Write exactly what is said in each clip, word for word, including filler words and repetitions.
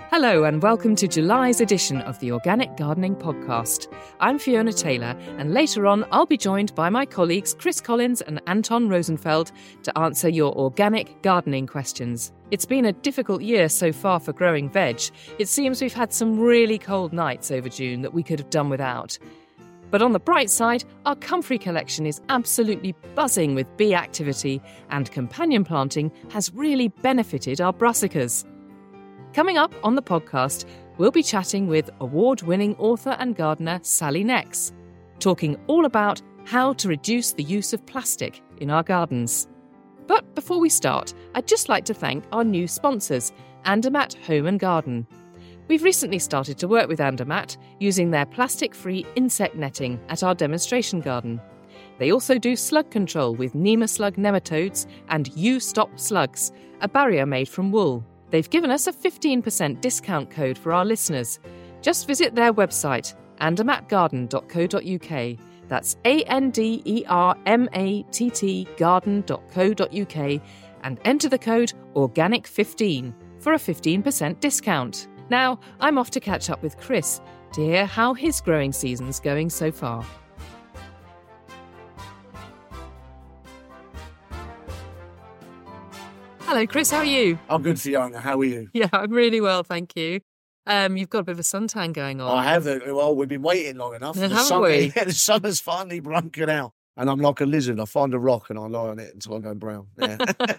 Hello and welcome to July's edition of the Organic Gardening Podcast. I'm Fiona Taylor, and later on I'll be joined by my colleagues Chris Collins and Anton Rosenfeld to answer your organic gardening questions. It's been a difficult year so far for growing veg. It seems we've had some really cold nights over June that we could have done without. But on the bright side, our comfrey collection is absolutely buzzing with bee activity, and companion planting has really benefited our brassicas. Coming up on the podcast, we'll be chatting with award-winning author and gardener Sally Nex, talking all about how to reduce the use of plastic in our gardens. But before we start, I'd just like to thank our new sponsors, Andermatt Home and Garden. We've recently started to work with Andermatt using their plastic-free insect netting at our demonstration garden. They also do slug control with Neemaslug nematodes and U-Stop slugs, a barrier made from wool. They've given us a fifteen percent discount code for our listeners. Just visit their website, andermatt garden dot co dot uk. That's A N D E R M A T T garden dot co dot uk and enter the code organic fifteen for a fifteen percent discount. Now, I'm off to catch up with Chris to hear how his growing season's going so far. Hello, Chris. How are you? I'm good, Fiona. How are you? Yeah, I'm really well, thank you. Um, you've got a bit of a suntan going on. I have. Well, we've been waiting long enough. Yeah, the haven't sun, we? Yeah, the sun has finally broken out. And I'm like a lizard. I find a rock and I lie on it until I go brown. Yeah,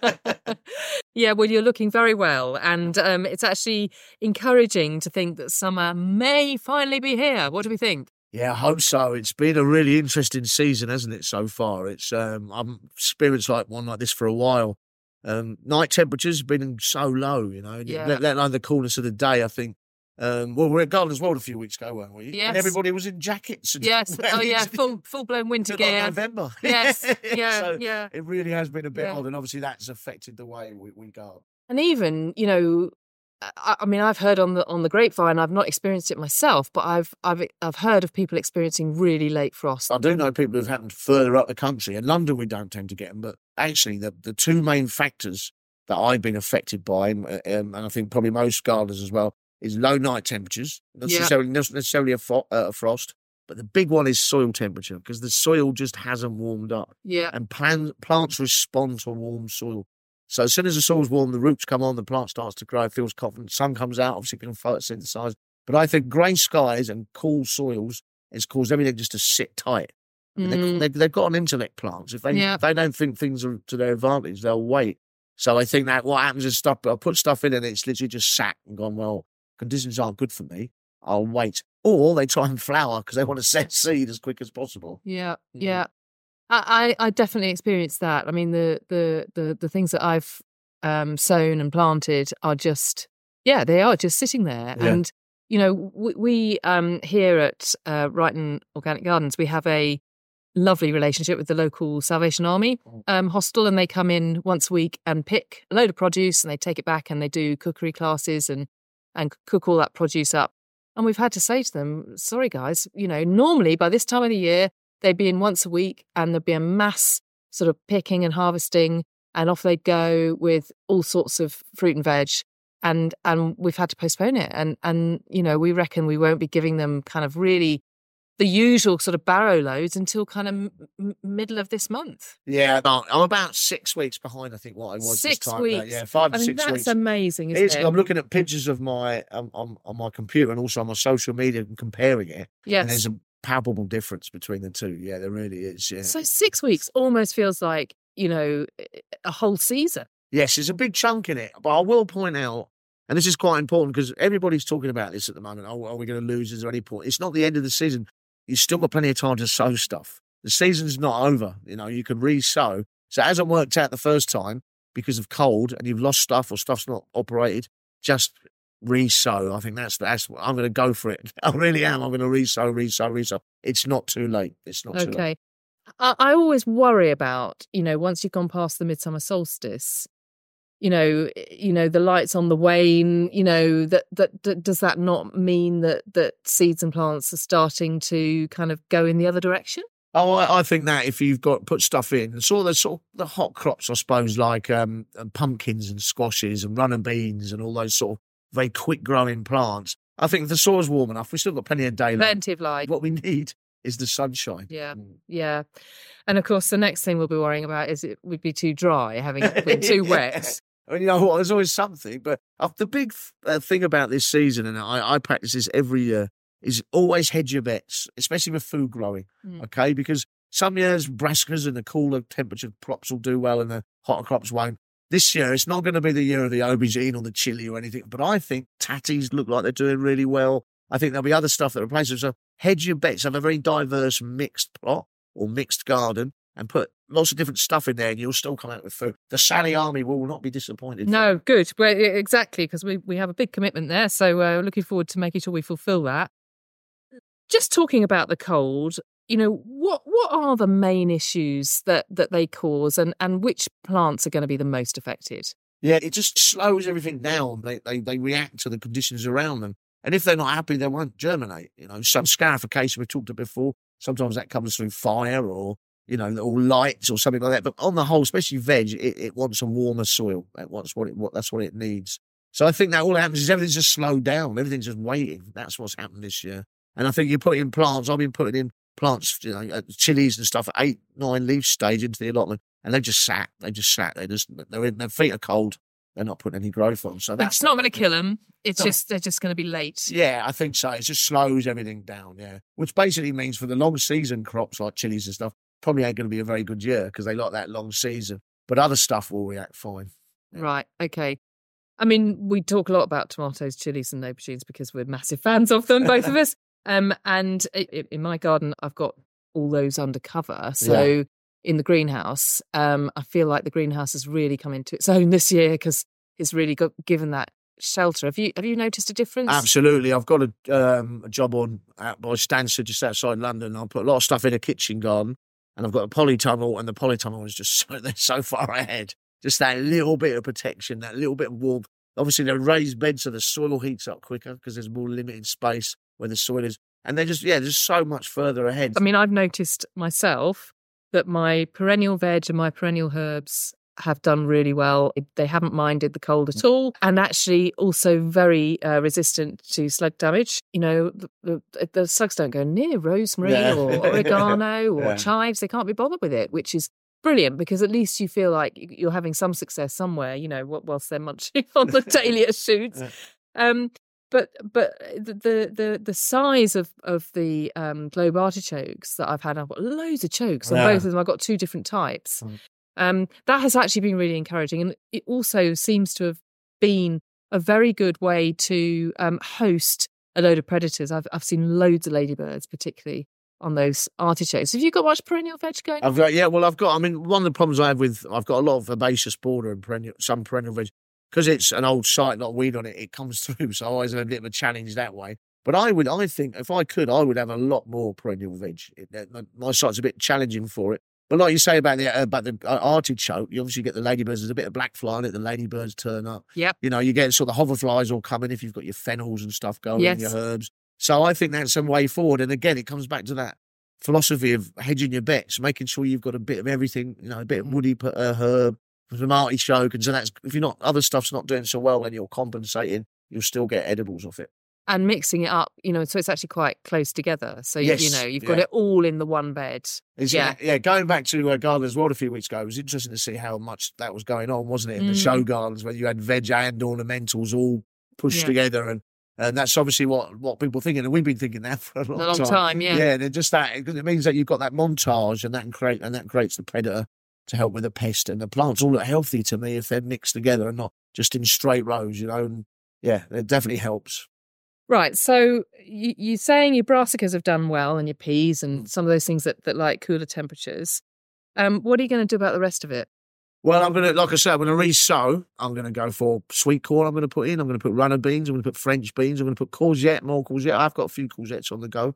yeah well, you're looking very well. And um, it's actually encouraging to think that summer may finally be here. What do we think? Yeah, I hope so. It's been a really interesting season, hasn't it, so far? It's um, I've experienced like one like this for a while. Um, night temperatures have been so low, you know, yeah. let, let alone the coolness of the day, I think. Um, well, we were at Gardeners World a few weeks ago, weren't we? Yes. And everybody was in jackets. And Yes. Oh, yeah. Full, full-blown winter gear. Like November. Yes. Yeah. So yeah. It really has been a bit Yeah. odd, and obviously that's affected the way we, we garden. And even, you know, I, I mean, I've heard on the on the grapevine. I've not experienced it myself, but I've I've I've heard of people experiencing really late frost. I do know people who've happened further up the country. In London, we don't tend to get them, but actually, the the two main factors that I've been affected by, um, and I think probably most gardeners as well, is low night temperatures, not Yeah. necessarily, not necessarily a, fo- uh, a frost, but the big one is soil temperature, because the soil just hasn't warmed up. Yeah. And plant, plants respond to warm soil. So as soon as the soil's warm, the roots come on, the plant starts to grow, feels confident, sun comes out, obviously it can photosynthesize. But I think grey skies and cool soils has caused everything just to sit tight. And Mm. They, they, they've got an intellect, plants. If they, Yeah. if they don't think things are to their advantage, they'll wait. So I think that what happens is stuff, I put stuff in and it's literally just sat and gone, well, conditions aren't good for me, I'll wait. Or they try and flower because they want to set seed as quick as possible. Yeah. Mhm. Yeah. I, I I definitely experienced that. I mean, the the the, the things that I've um, sown and planted are just, yeah, they are just sitting there. Yeah. And, you know, we, we um, here at uh, Brighton Organic Gardens, we have a lovely relationship with the local Salvation Army um, hostel, and they come in once a week and pick a load of produce and they take it back and they do cookery classes and and cook all that produce up. And we've had to say to them, sorry guys, you know, normally by this time of the year they'd be in once a week and there'd be a mass sort of picking and harvesting, and off they'd go with all sorts of fruit and veg. And and we've had to postpone it, and and you know, we reckon we won't be giving them kind of really the usual sort of barrow loads until kind of m- middle of this month. Yeah, no, I'm about six weeks behind, I think, what I was Six this time. weeks. Uh, yeah, five I to mean, six that's weeks. amazing, It isn't is, it? I'm looking at pictures of my um, on, on my computer and also on my social media and comparing it. Yes. And there's a palpable difference between the two. Yeah, there really is. Yeah. So six weeks almost feels like, you know, a whole season. Yes, there's a big chunk in it. But I will point out, and this is quite important because everybody's talking about this at the moment. Oh, are we going to lose? Is there any point? It's not the end of the season. You've still got plenty of time to sow stuff. The season's not over. You know, you can re-sow. So it hasn't worked out the first time because of cold and you've lost stuff or stuff's not operated. Just re-sow. I think that's, that's what I'm going to go for it. I really am. I'm going to re-sow, re-sow, re-sow. It's not too late. It's not too late. Okay. I, I always worry about, you know, once you've gone past the midsummer solstice, you know, you know, the lights on the wane, you know, that, that, that does that not mean that, that seeds and plants are starting to kind of go in the other direction? Oh, I, I think that if you've got put stuff in, sort of the sort of the hot crops, I suppose, like um, pumpkins and squashes and runner beans and all those sort of very quick growing plants. I think if the soil's warm enough, we've still got plenty of daylight. Plenty of light. What we need is the sunshine. Yeah, yeah. And of course, the next thing we'll be worrying about is it would be too dry, having it been too yeah. wet. I mean, you know what? There's always something. But uh, the big uh, thing about this season, and I, I practice this every year, is always hedge your bets, especially with food growing, mm. okay? Because some years, brassicas and the cooler temperature crops will do well and the hotter crops won't. This year, it's not going to be the year of the aubergine or the chili or anything, but I think tatties look like they're doing really well. I think there'll be other stuff that replaces them. So hedge your bets, have a very diverse mixed plot or mixed garden and put lots of different stuff in there and you'll still come out with food. The Sally Army will not be disappointed. No, good. Well, exactly, because we, we have a big commitment there. So uh, looking forward to making sure we fulfil that. Just talking about the cold, you know, what what are the main issues that, that they cause and, and which plants are going to be the most affected? Yeah, it just slows everything down. They, they they react to the conditions around them. And if they're not happy, they won't germinate. You know, some scarification we've talked about before, sometimes that comes through fire or, you know, or lights or something like that. But on the whole, especially veg, it, it wants a warmer soil. That wants what it what that's what it needs. So I think that all that happens is everything's just slowed down. Everything's just waiting. That's what's happened this year. And I think you put in plants. I've been putting in plants, you know, chilies and stuff at eight, nine leaf stage into the allotment, and they just sat. They just sat. They just they're in, their feet are cold. They're not putting any growth on. So that's it's not going to kill them. It's just they're just going to be late. Yeah, I think so. It just slows everything down. Yeah, which basically means for the long season crops like chilies and stuff, probably ain't going to be a very good year because they like that long season. But other stuff will react fine. Yeah. Right. Okay. I mean, we talk a lot about tomatoes, chilies, and aubergines because we're massive fans of them, both of us. Um, and it, in my garden, I've got all those under cover. So yeah. in the greenhouse, um, I feel like the greenhouse has really come into its own this year because it's really got, given that shelter. Have you have you noticed a difference? Absolutely. I've got a, um, a job on out by Stansted, just outside London. I put a lot of stuff in a kitchen garden, and I've got a polytunnel, and the polytunnel is just so they're so far ahead. Just that little bit of protection, that little bit of warmth. Obviously, they're raised beds, so the soil heats up quicker because there's more limited space where the soil is. And they're just, yeah, just so much further ahead. I mean, I've noticed myself that my perennial veg and my perennial herbs have done really well. They haven't minded the cold at all, and actually also very uh, resistant to slug damage. You know, the, the, the slugs don't go near rosemary yeah. or oregano or yeah. chives. They can't be bothered with it, which is brilliant because at least you feel like you're having some success somewhere, you know, whilst they're munching on the dahlia shoots. Um, but but the the the size of of the um, globe artichokes that I've had, I've got loads of chokes on yeah. both of them. I've got two different types. Mm. Um, that has actually been really encouraging, and it also seems to have been a very good way to um, host a load of predators. I've I've seen loads of ladybirds, particularly on those artichokes. Have you got much perennial veg going? I've got yeah. Well, I've got. I mean, one of the problems I have with I've got a lot of herbaceous border and perennial, some perennial veg because it's an old site, not weed on it. It comes through, so I always have a bit of a challenge that way. But I would, I think, if I could, I would have a lot more perennial veg. It, my site's a bit challenging for it. But like you say about the uh, about the uh, artichoke, you obviously get the ladybirds. There's a bit of black fly on it. The ladybirds turn up. Yep. You know, you get sort of hoverflies all coming if you've got your fennels and stuff going, yes. your herbs. So I think that's some way forward. And again, it comes back to that philosophy of hedging your bets, making sure you've got a bit of everything. You know, a bit of woody uh, herb, some artichoke, and so that's if you're not other stuff's not doing so well, then you're compensating. You'll still get edibles off it. And mixing it up, you know, so it's actually quite close together. So, yes, you know, you've got yeah. it all in the one bed. It's, yeah. yeah, going back to uh, Gardener's World a few weeks ago, it was interesting to see how much that was going on, wasn't it? In mm. the show gardens, where you had veg and ornamentals all pushed yeah. together. And and that's obviously what, what people are thinking. And we've been thinking that for a long, a long time. time. Yeah, yeah, and just that, because it means that you've got that montage and that, can create, and that creates the predator to help with the pest. And the plants all look healthy to me if they're mixed together and not just in straight rows, you know. And yeah, it definitely helps. Right, so you, you're saying your brassicas have done well and your peas and some of those things that, that like cooler temperatures. Um, what are you going to do about the rest of it? Well, I'm going to, like I said, I'm going to re-sow. I'm going to go for sweet corn I'm going to put in. I'm going to put runner beans. I'm going to put French beans. I'm going to put courgette, more courgette. I've got a few courgettes on the go.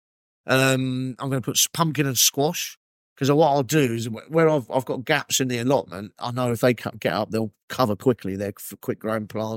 Um, I'm going to put pumpkin and squash because what I'll do is where I've, I've got gaps in the allotment, I know if they get up, they'll cover quickly. They're quick-growing plants.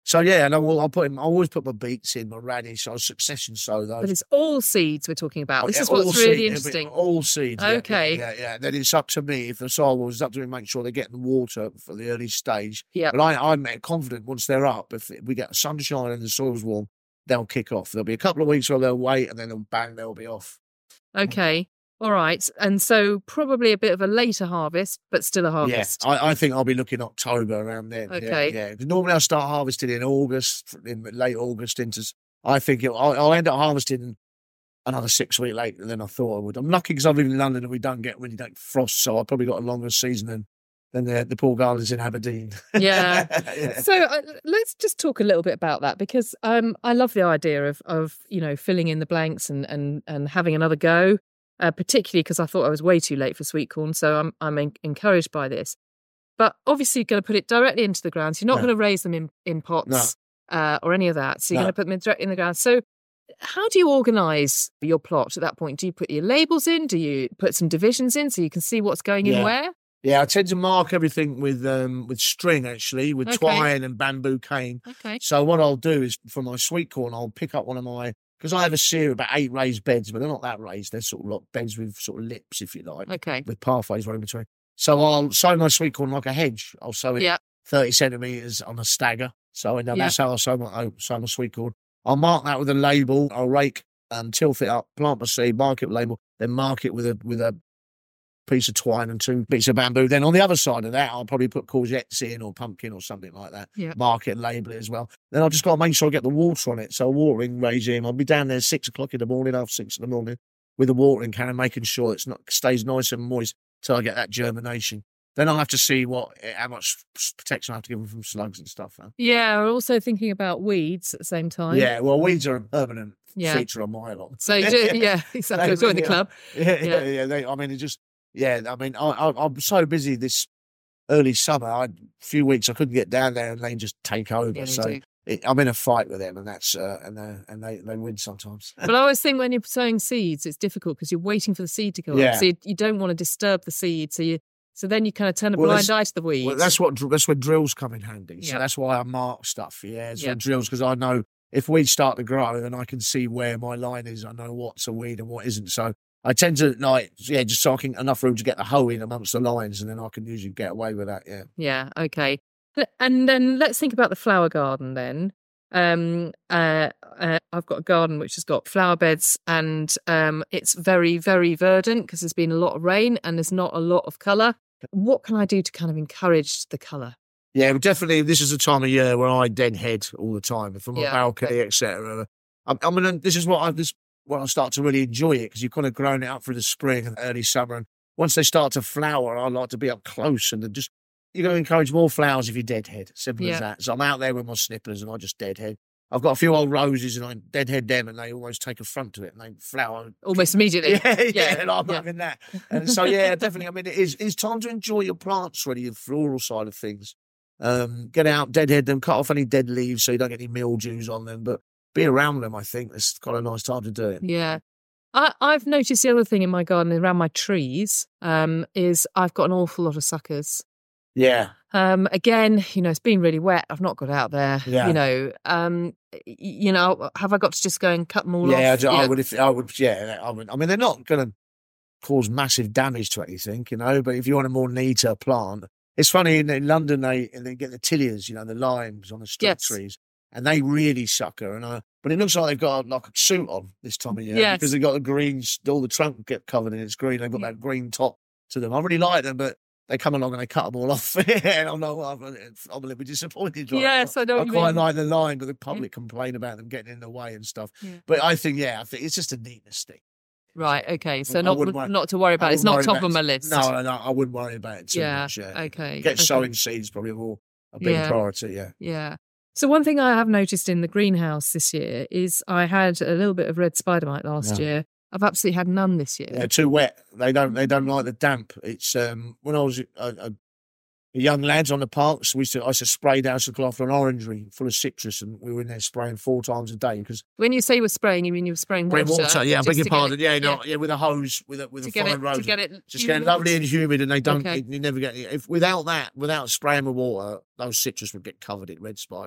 So yeah, and I will. I'll put him. I always put my beets in, my radish. I succession sow those. But it's all seeds we're talking about. This Yeah, is what's all really seed- interesting. All seeds. Okay. Yeah, yeah, yeah. Then it's up to me. If the soil was up to me, make sure they're getting the water for the early stage. Yeah. But I, I'm confident once they're up, if we get sunshine and the soil's warm, they'll kick off. There'll be a couple of weeks where they'll wait, and then they'll bang, they'll be off. Okay. All right. And so probably a bit of a later harvest, but still a harvest. Yeah, I, I think I'll be looking October around then. Okay. Yeah, yeah. Normally I start harvesting in August, in late August into. I think it'll, I'll, I'll end up harvesting another six weeks later than I thought I would. I'm lucky because I live in London and we don't get really like frost, so I've probably got a longer season than than the, the poor gardens in Aberdeen. Yeah. Yeah. So uh, let's just talk a little bit about that, because um, I love the idea of of you know filling in the blanks and and and having another go. Uh, particularly because I thought I was way too late for sweet corn, so I'm I'm en- encouraged by this. But obviously, you're going to put it directly into the ground. So you're not No. going to raise them in in pots uh, or any of that. So you're No. going to put them directly in the ground. So how do you organise your plot at that point? Do you put your labels in? Do you put some divisions in so you can see what's going in Yeah. where? Yeah, I tend to mark everything with um, with string, actually, with Okay. twine and bamboo cane. Okay. So what I'll do is, for my sweet corn, I'll pick up one of my, because I have a series, about eight raised beds, but they're not that raised. They're sort of like beds with sort of lips, if you like, Okay. with pathways running between. So I'll sow my sweet corn like a hedge. I'll sow it Yeah. thirty centimetres on a stagger. So and Yeah. that's how I sow my, I sow my sweet corn. I'll mark that with a label. I'll rake and tilth it up, plant my seed, mark it with a label, then mark it with a with a piece of twine and two bits of bamboo. Then on the other side of that, I'll probably put courgettes in or pumpkin or something like that. Yeah. Mark it and label it as well. Then I've just got to make sure I get the water on it. So a watering regime. I'll be down there six o'clock in the morning, half six in the morning, with a watering can, making sure it's not stays nice and moist till I get that germination. Then I'll have to see what how much protection I have to give them from slugs and stuff. Huh? Yeah. We're also thinking about weeds at the same time. Yeah, well, weeds are a permanent Yeah. feature on my lot. So you do, yeah, exactly. Join the yeah. club. Yeah, Yeah. yeah, yeah. They, I mean, it just, yeah. I mean, I, I, I'm so busy this early summer. I, a few weeks I couldn't get down there, and they just take over. Yeah, they so do. it, I'm in a fight with them, and that's uh, and they and they, they win sometimes. But I always think when you're sowing seeds, it's difficult because you're waiting for the seed to go Yeah. up. So you, you don't want to disturb the seed. So you, so then you kind of turn a Well, blind that's- eye to the weeds. Well, that's what that's where drills come in handy. So Yeah. that's why I mark stuff. Yeah, it's Yeah. for drills because I know if weeds start to grow, then I can see where my line is. I know what's a weed and what isn't. So I tend to like, yeah, just so I can enough room to get the hoe in amongst the lines, and then I can usually get away with that. Yeah. Yeah, okay. And then let's think about the flower garden then. Um, uh, uh, I've got a garden which has got flower beds, and um, it's very, very verdant because there's been a lot of rain and there's not a lot of colour. What can I do to kind of encourage the colour? Yeah, but definitely this is a time of year where I deadhead all the time from my Yeah, balcony, et cetera. I, I mean, this is what I this when I start to really enjoy it because you've kind of grown it up through the spring and early summer, and once they start to flower, I like to be up close and just you're going to encourage more flowers if you deadhead. Simple Yeah. as that. So I'm out there with my snippers and I just deadhead. I've got a few old roses and I deadhead them and they almost take a front to it and they flower. Almost immediately. Yeah, yeah, Yeah, and I'm yeah. having that. And so, yeah, definitely. I mean, it is it's time to enjoy your plants, really, the floral side of things. Um, get out, deadhead them, cut off any dead leaves so you don't get any mildews on them, but be around them, I think. It's quite a nice time to do it. Yeah. I, I've noticed the other thing in my garden around my trees um, is I've got an awful lot of suckers. Yeah. Um, again, you know, it's been really wet. I've not got out there. Yeah. You know, um, y- you know, have I got to just go and cut them all Yeah, I, off? do- I would, if I would, yeah, I would. I mean, they're not going to cause massive damage to anything, you know, but if you want a more neater plant, it's funny in, in London, they, and they get the tilliers, you know, the limes on the street Yes. trees, and they really sucker. And uh, but it looks like they've got like a suit on this time of year Yes. because they've got the green, all the trunk get covered in its green. They've got Yeah. that green top to them. I really like them, but they come along and they cut them all off. and I'm like, well, I'm, I'm a little bit disappointed. Right? Yes, I know I what you quite mean. like the line, but the public complain about them getting in the way and stuff. Yeah. But I think, yeah, I think it's just a neatness thing. Right, okay. So I not wouldn't worry- not to worry about. I It's wouldn't not worry top of about my it. list. No, no, I wouldn't worry about it too Yeah, much. Yeah. okay. Get okay. sowing seeds probably more a big Yeah. priority. Yeah. Yeah. So one thing I have noticed in the greenhouse this year is I had a little bit of red spider mite last Yeah. year. I've absolutely had none this year. They're too wet. They don't. They don't like the damp. It's um when I was a, a, a young lads on the parks, we used to I used to spray down to look after an orangery full of citrus, and we were in there spraying four times a day because When you say you were spraying, you mean you were spraying water? water. Yeah, I just beg your to get pardon. it- yeah, no, yeah, with a hose, with a with To a get fine it, rose. to get it, Just get humid. lovely and humid, and they don't. Okay. You never get. If without that, without spraying with water, those citrus would get covered in red spider.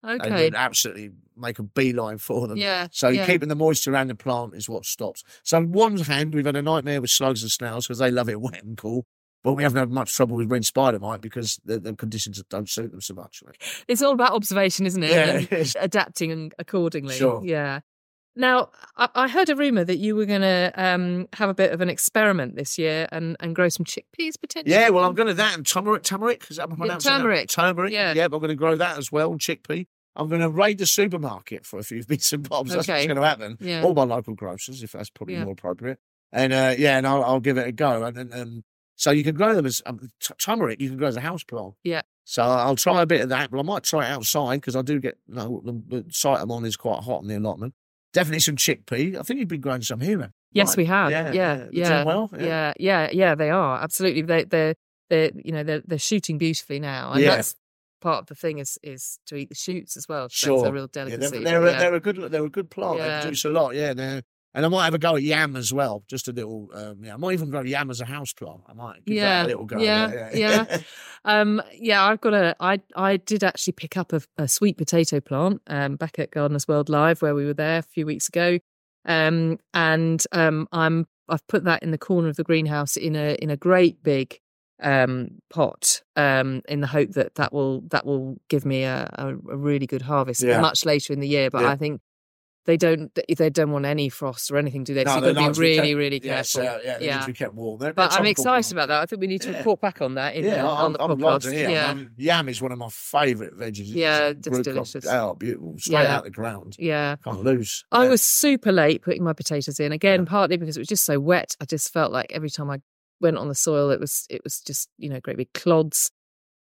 Okay. They would absolutely make a beeline for them. Yeah. So yeah. keeping the moisture around the plant is what stops. So on one hand, we've had a nightmare with slugs and snails because they love it wet and cool. But we haven't had much trouble with red spider mite because the, the conditions don't suit them so much. It's all about observation, isn't it? Yeah. And adapting accordingly. Sure. Yeah. Now, I, I heard a rumour that you were going to um, have a bit of an experiment this year and, and grow some chickpeas potentially. Yeah, well, I'm going to that and turmeric. Turmeric? Is that how I pronounce Yeah, turmeric. it? Turmeric. Yeah. Yeah, but I'm going to grow that as well, chickpea. I'm going to raid the supermarket for a few bits and bobs. That's Okay. what's going to happen. Yeah. All my local grocers, if that's probably Yeah. more appropriate. And uh, yeah, and I'll, I'll give it a go. And, and um, so you can grow them as um, t- turmeric. You can grow as a house plant. Yeah. So I'll try a bit of that, but I might try it outside because I do get, you know, the, the site I'm on is quite hot in the allotment. Definitely some chickpea. I think you've been growing some here, man. Yes, Right. we have. Yeah, Yeah, yeah. yeah, Doing well? Yeah. yeah, yeah, yeah. They are absolutely. They, they're, they're, you know, they're they're shooting beautifully now, and Yeah. that's part of the thing is is to eat the shoots as well. So Sure. that's a real Yeah, delicacy. they're, they're, but a, yeah. they're a good they're a good plant. Yeah. They produce a lot. Yeah, they're, and I might have a go at yam as well. Just a little. Um, yeah, I might even grow yam as a house plant. I might give Yeah, that a little go. yeah, yeah. yeah. Um, yeah, I've got a. I I did actually pick up a, a sweet potato plant um, back at Gardeners World Live where we were there a few weeks ago, um, and um, I'm I've put that in the corner of the greenhouse in a in a great big um, pot um, in the hope that that will that will give me a, a, a really good harvest Yeah. much later in the year. But Yeah. I think they don't they don't want any frost or anything, do they? No, So they're you've got nice to be to be really kept- really yeah, careful. so, yeah, they need to be kept warm. They're- But they're I'm tropical excited plants. about that. I think we need to Yeah. report back on that in, Yeah, uh, on I'm, the I'm glad to podcast. hear. Yeah, Um, yam is one of my favourite veggies. Yeah, It's it's root delicious. crop- Oh, beautiful. Straight Yeah. out the ground. yeah. Can't lose. I Yeah. was super late putting my potatoes in again, Yeah. partly because it was just so wet. I just felt like every time I went on the soil, it was it was just you know great big clods.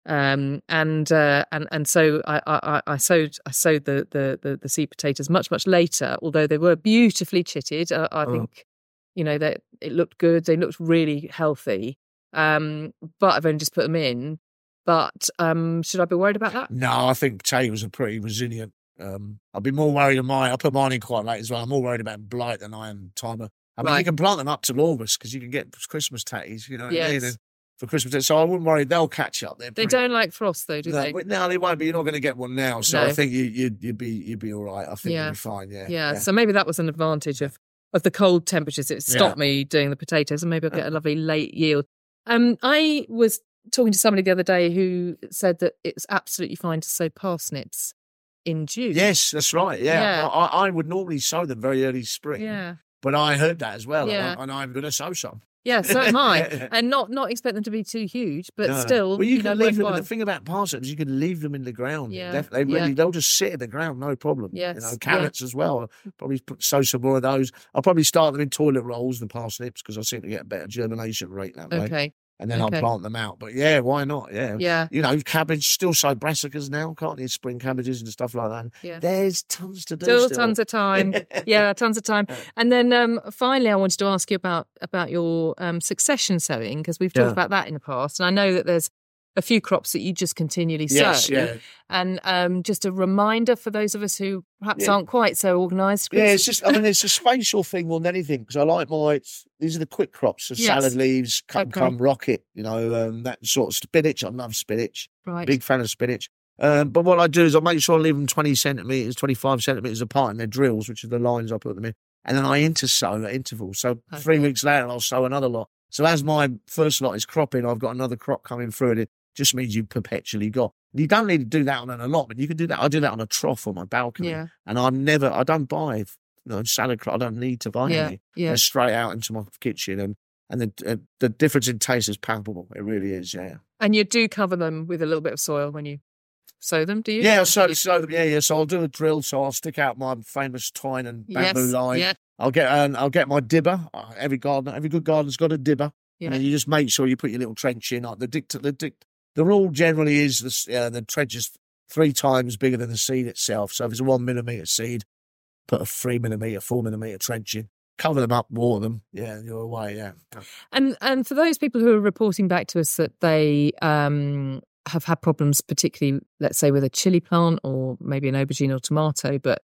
Um, and uh, and and so I, I, I sowed I sowed the, the the the seed potatoes much much later, although they were beautifully chitted. Uh, I Oh. think you know that it looked good. They looked really healthy. Um, but I've only just put them in. But um, should I be worried about that? No, I think potatoes are pretty resilient. Um, I'd be more worried of mine. I put mine in quite late as well. I'm more worried about blight than I am timer. I mean, Right. you can plant them up till August because you can get Christmas tatties, you know what I mean? Yes. And for Christmas, so I wouldn't worry. They'll catch up. They're They pretty- don't like frost though, do no, they? but no, they won't be. You're not going to get one now. So No. I think you, you'd, you'd be you'd be all right. I think Yeah. you'll be fine. Yeah. Yeah, so maybe that was an advantage of, of the cold temperatures. It stopped me doing the potatoes, and maybe I'll get a lovely late yield. Um, I was talking to somebody the other day who said that it's absolutely fine to sow parsnips in June. Yes, that's right. Yeah, Yeah. I, I would normally sow them very early spring. Yeah. But I heard that as well, Yeah. and, I, and I'm going to sow some. Yeah, so am I. And not not expect them to be too huge, but No. still, well, you, you know, can leave them. worthwhile. The thing about parsnips, you can leave them in the ground. Yeah, Def- they really, yeah. they'll just sit in the ground, no problem. Yes, you know, yeah. carrots as well. I'll probably put, sow some more of those. I'll probably start them in toilet rolls, the parsnips, because I seem to get a better germination rate that way. Okay. And then okay. I'll plant them out. But yeah, why not? Yeah. Yeah. You know, cabbage, still sow brassicas now, can't you? Spring cabbages and stuff like that. Yeah. There's tons to do. Still, Still, tons of time. Yeah, tons of time. And then um, finally, I wanted to ask you about about your um, succession sowing, because we've talked Yeah. about that in the past, and I know that there's a few crops that you just continually Yes, sow. yeah. And um, just a reminder for those of us who perhaps Yeah. aren't quite so organised. Yeah, it's just, I mean, it's a spatial thing more than anything, because I like my, it's, these are the quick crops, so Yes. salad leaves, cut and Okay. come, rocket, you know, um, that sort of spinach. I love spinach. Right. Big fan of spinach. Um, but what I do is I make sure I leave them twenty centimetres, twenty-five centimetres apart in their drills, which are the lines I put them in. And then I intersow at intervals. So Okay. three weeks later, I'll sow another lot. So as my first lot is cropping, I've got another crop coming through, and it just means you've perpetually got. You don't need to do that on an allotment. You can do that. I do that on a trough on my balcony. Yeah. And I'm never, I don't buy, you know, salad crop. I don't need to buy Yeah. any. Yeah. They're straight out into my kitchen. And, and the, uh, the difference in taste is palpable. It really is, yeah. And you do cover them with a little bit of soil when you sow them, do you? Yeah, so, so yeah, yeah. So I'll do a drill. So I'll stick out my famous twine and bamboo Yes. line. Yeah. I'll get, um, I'll get my dibber. Uh, every gardener, every good gardener's got a dibber. Yeah. And then you just make sure you put your little trench in. Like the dict, the dict, the rule generally is the uh, the trench is three times bigger than the seed itself. So if it's a one millimetre seed, put a three millimetre, four millimetre trench in. Cover them up, water them. Yeah, you're away. Yeah. And and for those people who are reporting back to us that they um, have had problems, particularly, let's say, with a chili plant or maybe an aubergine or tomato, but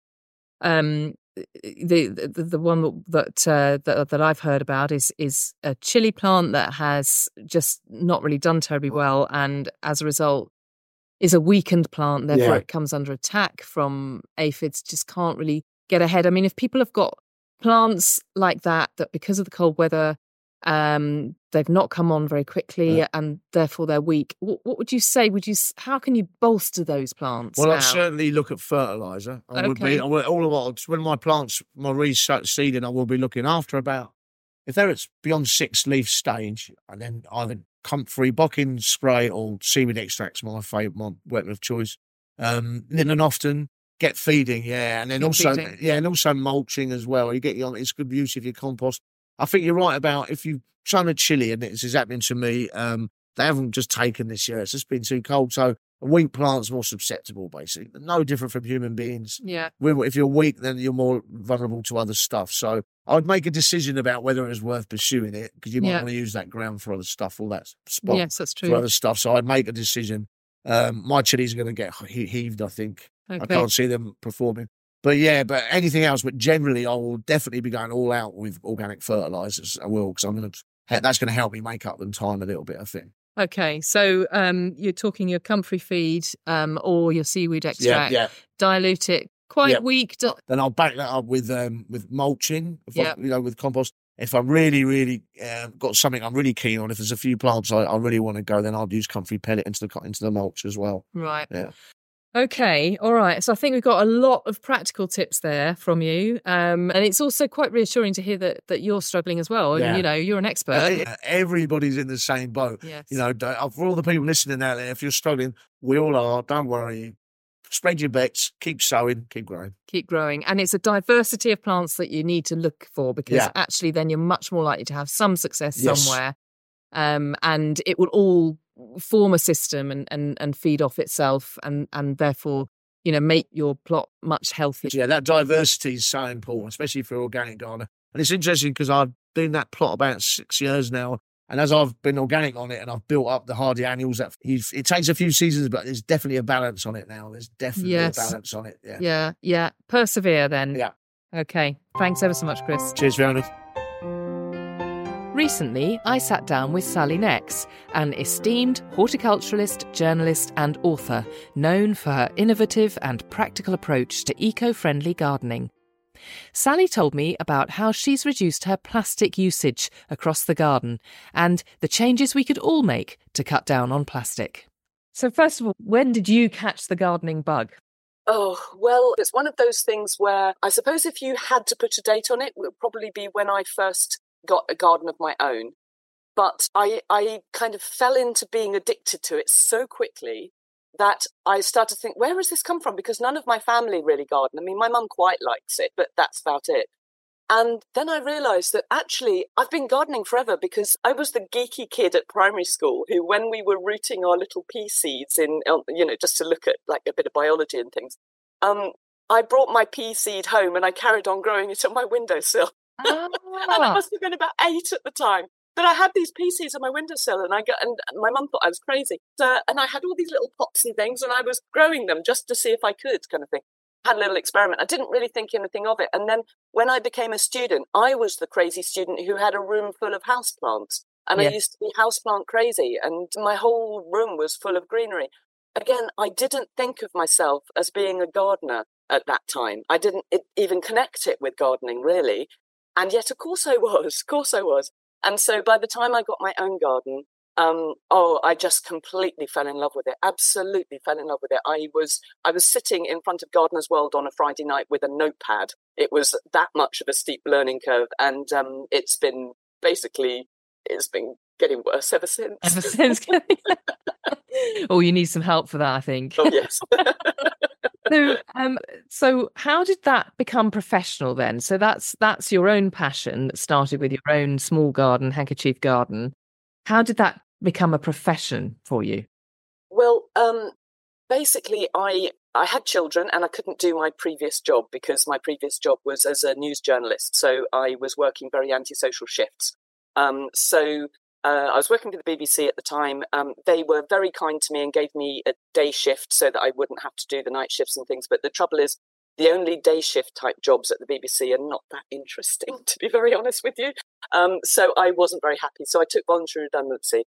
um, the, the the one that uh, that that I've heard about is is a chili plant that has just not really done terribly well, and as a result, is a weakened plant, therefore Yeah. it comes under attack from aphids, just can't really get ahead. I mean, if people have got plants like that, that because of the cold weather, um, they've not come on very quickly Yeah. and therefore they're weak, what, what would you say? Would you? s- How can you bolster those plants Well, now? I'd certainly look at fertiliser. I would Okay. be I would, all of what when my plants, my reseeding, I will be looking after about if they're at beyond six leaf stage, and then either comfrey bocking spray or seaweed extracts, my favourite, my weapon of choice. Um, then and often get feeding, yeah, and then Get also feeding. yeah, and also mulching as well. You get your it's good use of your compost. I think you're right about if you've sown a chili, and this is happening to me. Um, they haven't just taken this year; it's just been too cold. So a weak plant's more susceptible, basically. No different from human beings. Yeah. We're- If you're weak, then you're more vulnerable to other stuff. So I'd make a decision about whether it's worth pursuing it because you might Yeah. want to use that ground for other stuff, all that spot Yes, that's for true. other stuff. So I'd make a decision. Um, my chilies are going to get he- heaved, I think. I Okay. can't see them performing. But yeah, but anything else, but generally I will definitely be going all out with organic fertilisers. I will, because I'm going to, that's going to help me make up the time a little bit, I think. Okay, so um, you're talking your comfrey feed um, or your seaweed extract. Yeah, yeah. Dilute it quite Yeah. weak. Do- Then I'll back that up with um, with mulching, if Yeah. I, you know, with compost. If I really, really um, got something I'm really keen on, if there's a few plants I, I really want to go, then I'll use comfrey pellet into the co- into the mulch as well. right. Yeah. Okay, all right. So I think we've got a lot of practical tips there from you, um, and it's also quite reassuring to hear that that you're struggling as well. Yeah. You know, you're an expert. Uh, everybody's in the same boat. Yes. You know, don't- for all the people listening out there, if you're struggling, we all are. Don't worry. Spread your bets. Keep sowing. Keep growing. Keep growing, and it's a diversity of plants that you need to look for because Yeah. actually, then you're much more likely to have some success Yes. somewhere, um, and it will all form a system and, and, and feed off itself, and and therefore, you know, make your plot much healthier. Yeah, that diversity is so important, especially for organic gardener. And it's interesting because I've been that plot about six years now. And as I've been organic on it and I've built up the hardy annuals, that it takes a few seasons, but there's definitely a balance on it now. There's definitely Yes. a balance on it. Yeah. Yeah, yeah. Persevere then. Yeah. Okay. Thanks ever so much, Chris. Cheers, Fiona. Recently, I sat down with Sally Nex, an esteemed horticulturalist, journalist, and author known for her innovative and practical approach to eco-friendly gardening. Sally told me about how she's reduced her plastic usage across the garden and the changes we could all make to cut down on plastic. So first of all, when did you catch the gardening bug? Oh, well, it's one of those things where I suppose if you had to put a date on it, it would probably be when I first got a garden of my own. But I, I kind of fell into being addicted to it so quickly that I started to think, where has this come from? Because none of my family really garden. I mean, my mum quite likes it, but that's about it. And then I realised that actually I've been gardening forever because I was the geeky kid at primary school who, when we were rooting our little pea seeds in, you know, just to look at like a bit of biology and things, um, I brought my pea seed home and I carried on growing it on my windowsill. Ah. And I must have been about eight at the time. But I had these pea seeds on my windowsill, and I got, and my mum thought I was crazy. So, and I had all these little pots and things, and I was growing them just to see if I could, kind of thing. Had a little experiment. I didn't really think anything of it. And then when I became a student, I was the crazy student who had a room full of houseplants. And Yeah. I used to be houseplant crazy, and my whole room was full of greenery. Again, I didn't think of myself as being a gardener at that time. I didn't it, even connect it with gardening, really. And yet, of course I was. Of course I was. And so by the time I got my own garden, um, oh, I just completely fell in love with it. Absolutely fell in love with it. I was I was sitting in front of Gardener's World on a Friday night with a notepad. It was that much of a steep learning curve. And um, it's been basically, it's been getting worse ever since. Ever since. Oh, you need some help for that, I think. Oh, yes. So, um, so how did that become professional then? So that's that's your own passion that started with your own small garden, handkerchief garden. How did that become a profession for you? Well, um, basically, I I had children and I couldn't do my previous job because my previous job was as a news journalist. So I was working very antisocial shifts. Um, so uh, I was working for the B B C at the time. Um, they were very kind to me and gave me a day shift so that I wouldn't have to do the night shifts and things. But the trouble is, the only day shift type jobs at the B B C are not that interesting, to be very honest with you. Um, so I wasn't very happy. So I took voluntary redundancy.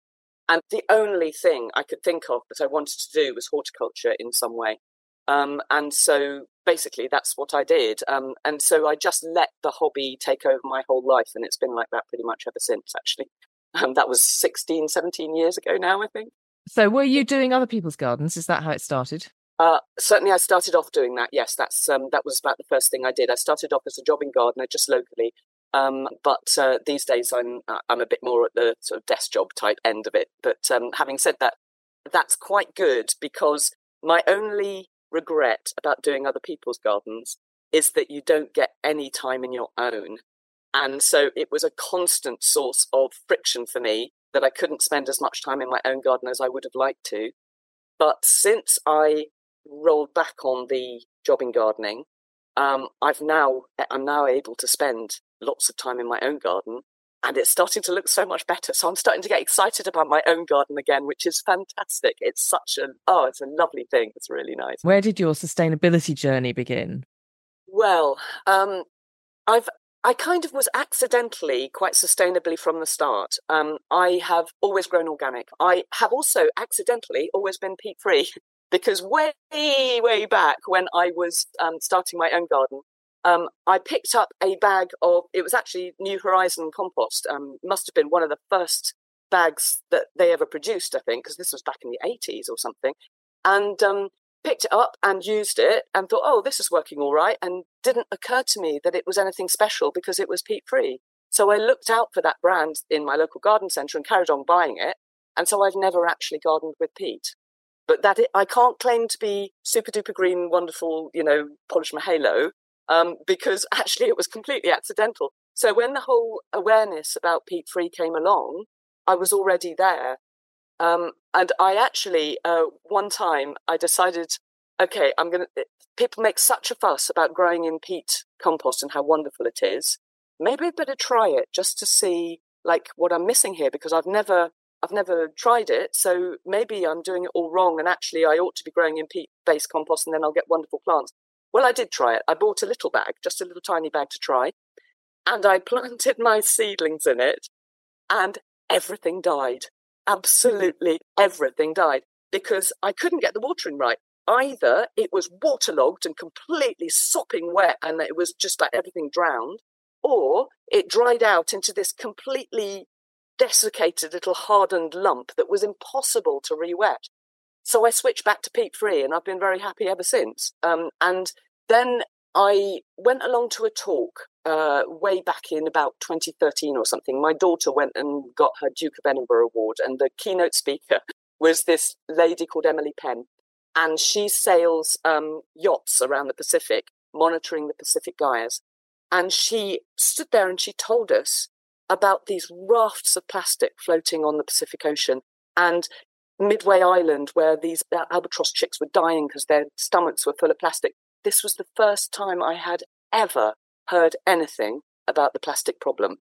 And the only thing I could think of that I wanted to do was horticulture in some way. Um, and so basically that's what I did. Um, and so I just let the hobby take over my whole life. And it's been like that pretty much ever since, actually. Um, that was sixteen, seventeen years ago now, I think. So were you doing other people's gardens? Is that how it started? Uh, certainly I started off doing that. Yes, that's um, that was about the first thing I did. I started off as a jobbing gardener just locally. Um, but uh, these days I'm I'm a bit more at the sort of desk job type end of it. But um, having said that, that's quite good, because my only regret about doing other people's gardens is that you don't get any time in your own. And so it was a constant source of friction for me that I couldn't spend as much time in my own garden as I would have liked to. But since I rolled back on the jobbing gardening, um, I've now I'm now able to spend lots of time in my own garden, and it's starting to look so much better. So I'm starting to get excited about my own garden again, which is fantastic. It's such a oh, it's a lovely thing. It's really nice. Where did your sustainability journey begin? Well, um, I've I kind of was accidentally quite sustainably from the start. Um, I have always grown organic. I have also accidentally always been peat-free, because way, way back when I was um, starting my own garden, um, I picked up a bag of, it was actually New Horizon compost. Um, must have been one of the first bags that they ever produced, I think, because this was back in the eighties or something. And um, picked it up and used it and thought, oh, this is working all right. And didn't occur to me that it was anything special because it was peat-free. So I looked out for that brand in my local garden centre and carried on buying it. And so I've never actually gardened with peat. But that it, I can't claim to be super duper green, wonderful, you know, polish my halo, um, because actually it was completely accidental. So when the whole awareness about peat-free came along, I was already there. Um, and I actually, uh, one time I decided, okay, I'm going to, people make such a fuss about growing in peat compost and how wonderful it is. Maybe I'd better try it just to see like what I'm missing here, because I've never, I've never tried it. So maybe I'm doing it all wrong. And actually I ought to be growing in peat-based compost and then I'll get wonderful plants. Well, I did try it. I bought a little bag, just a little tiny bag to try. And I planted my seedlings in it and everything died. Absolutely everything died, because I couldn't get the watering right. Either it was waterlogged and completely sopping wet and it was just like everything drowned, or it dried out into this completely desiccated little hardened lump that was impossible to re-wet. So I switched back to peat-free and I've been very happy ever since. Um, and then I went along to a talk uh, way back in about twenty thirteen or something. My daughter went and got her Duke of Edinburgh Award, and the keynote speaker was this lady called Emily Penn. And she sails um, yachts around the Pacific, monitoring the Pacific Gyres. And she stood there and she told us about these rafts of plastic floating on the Pacific Ocean, and Midway Island, where these albatross chicks were dying because their stomachs were full of plastic. This was the first time I had ever heard anything about the plastic problem.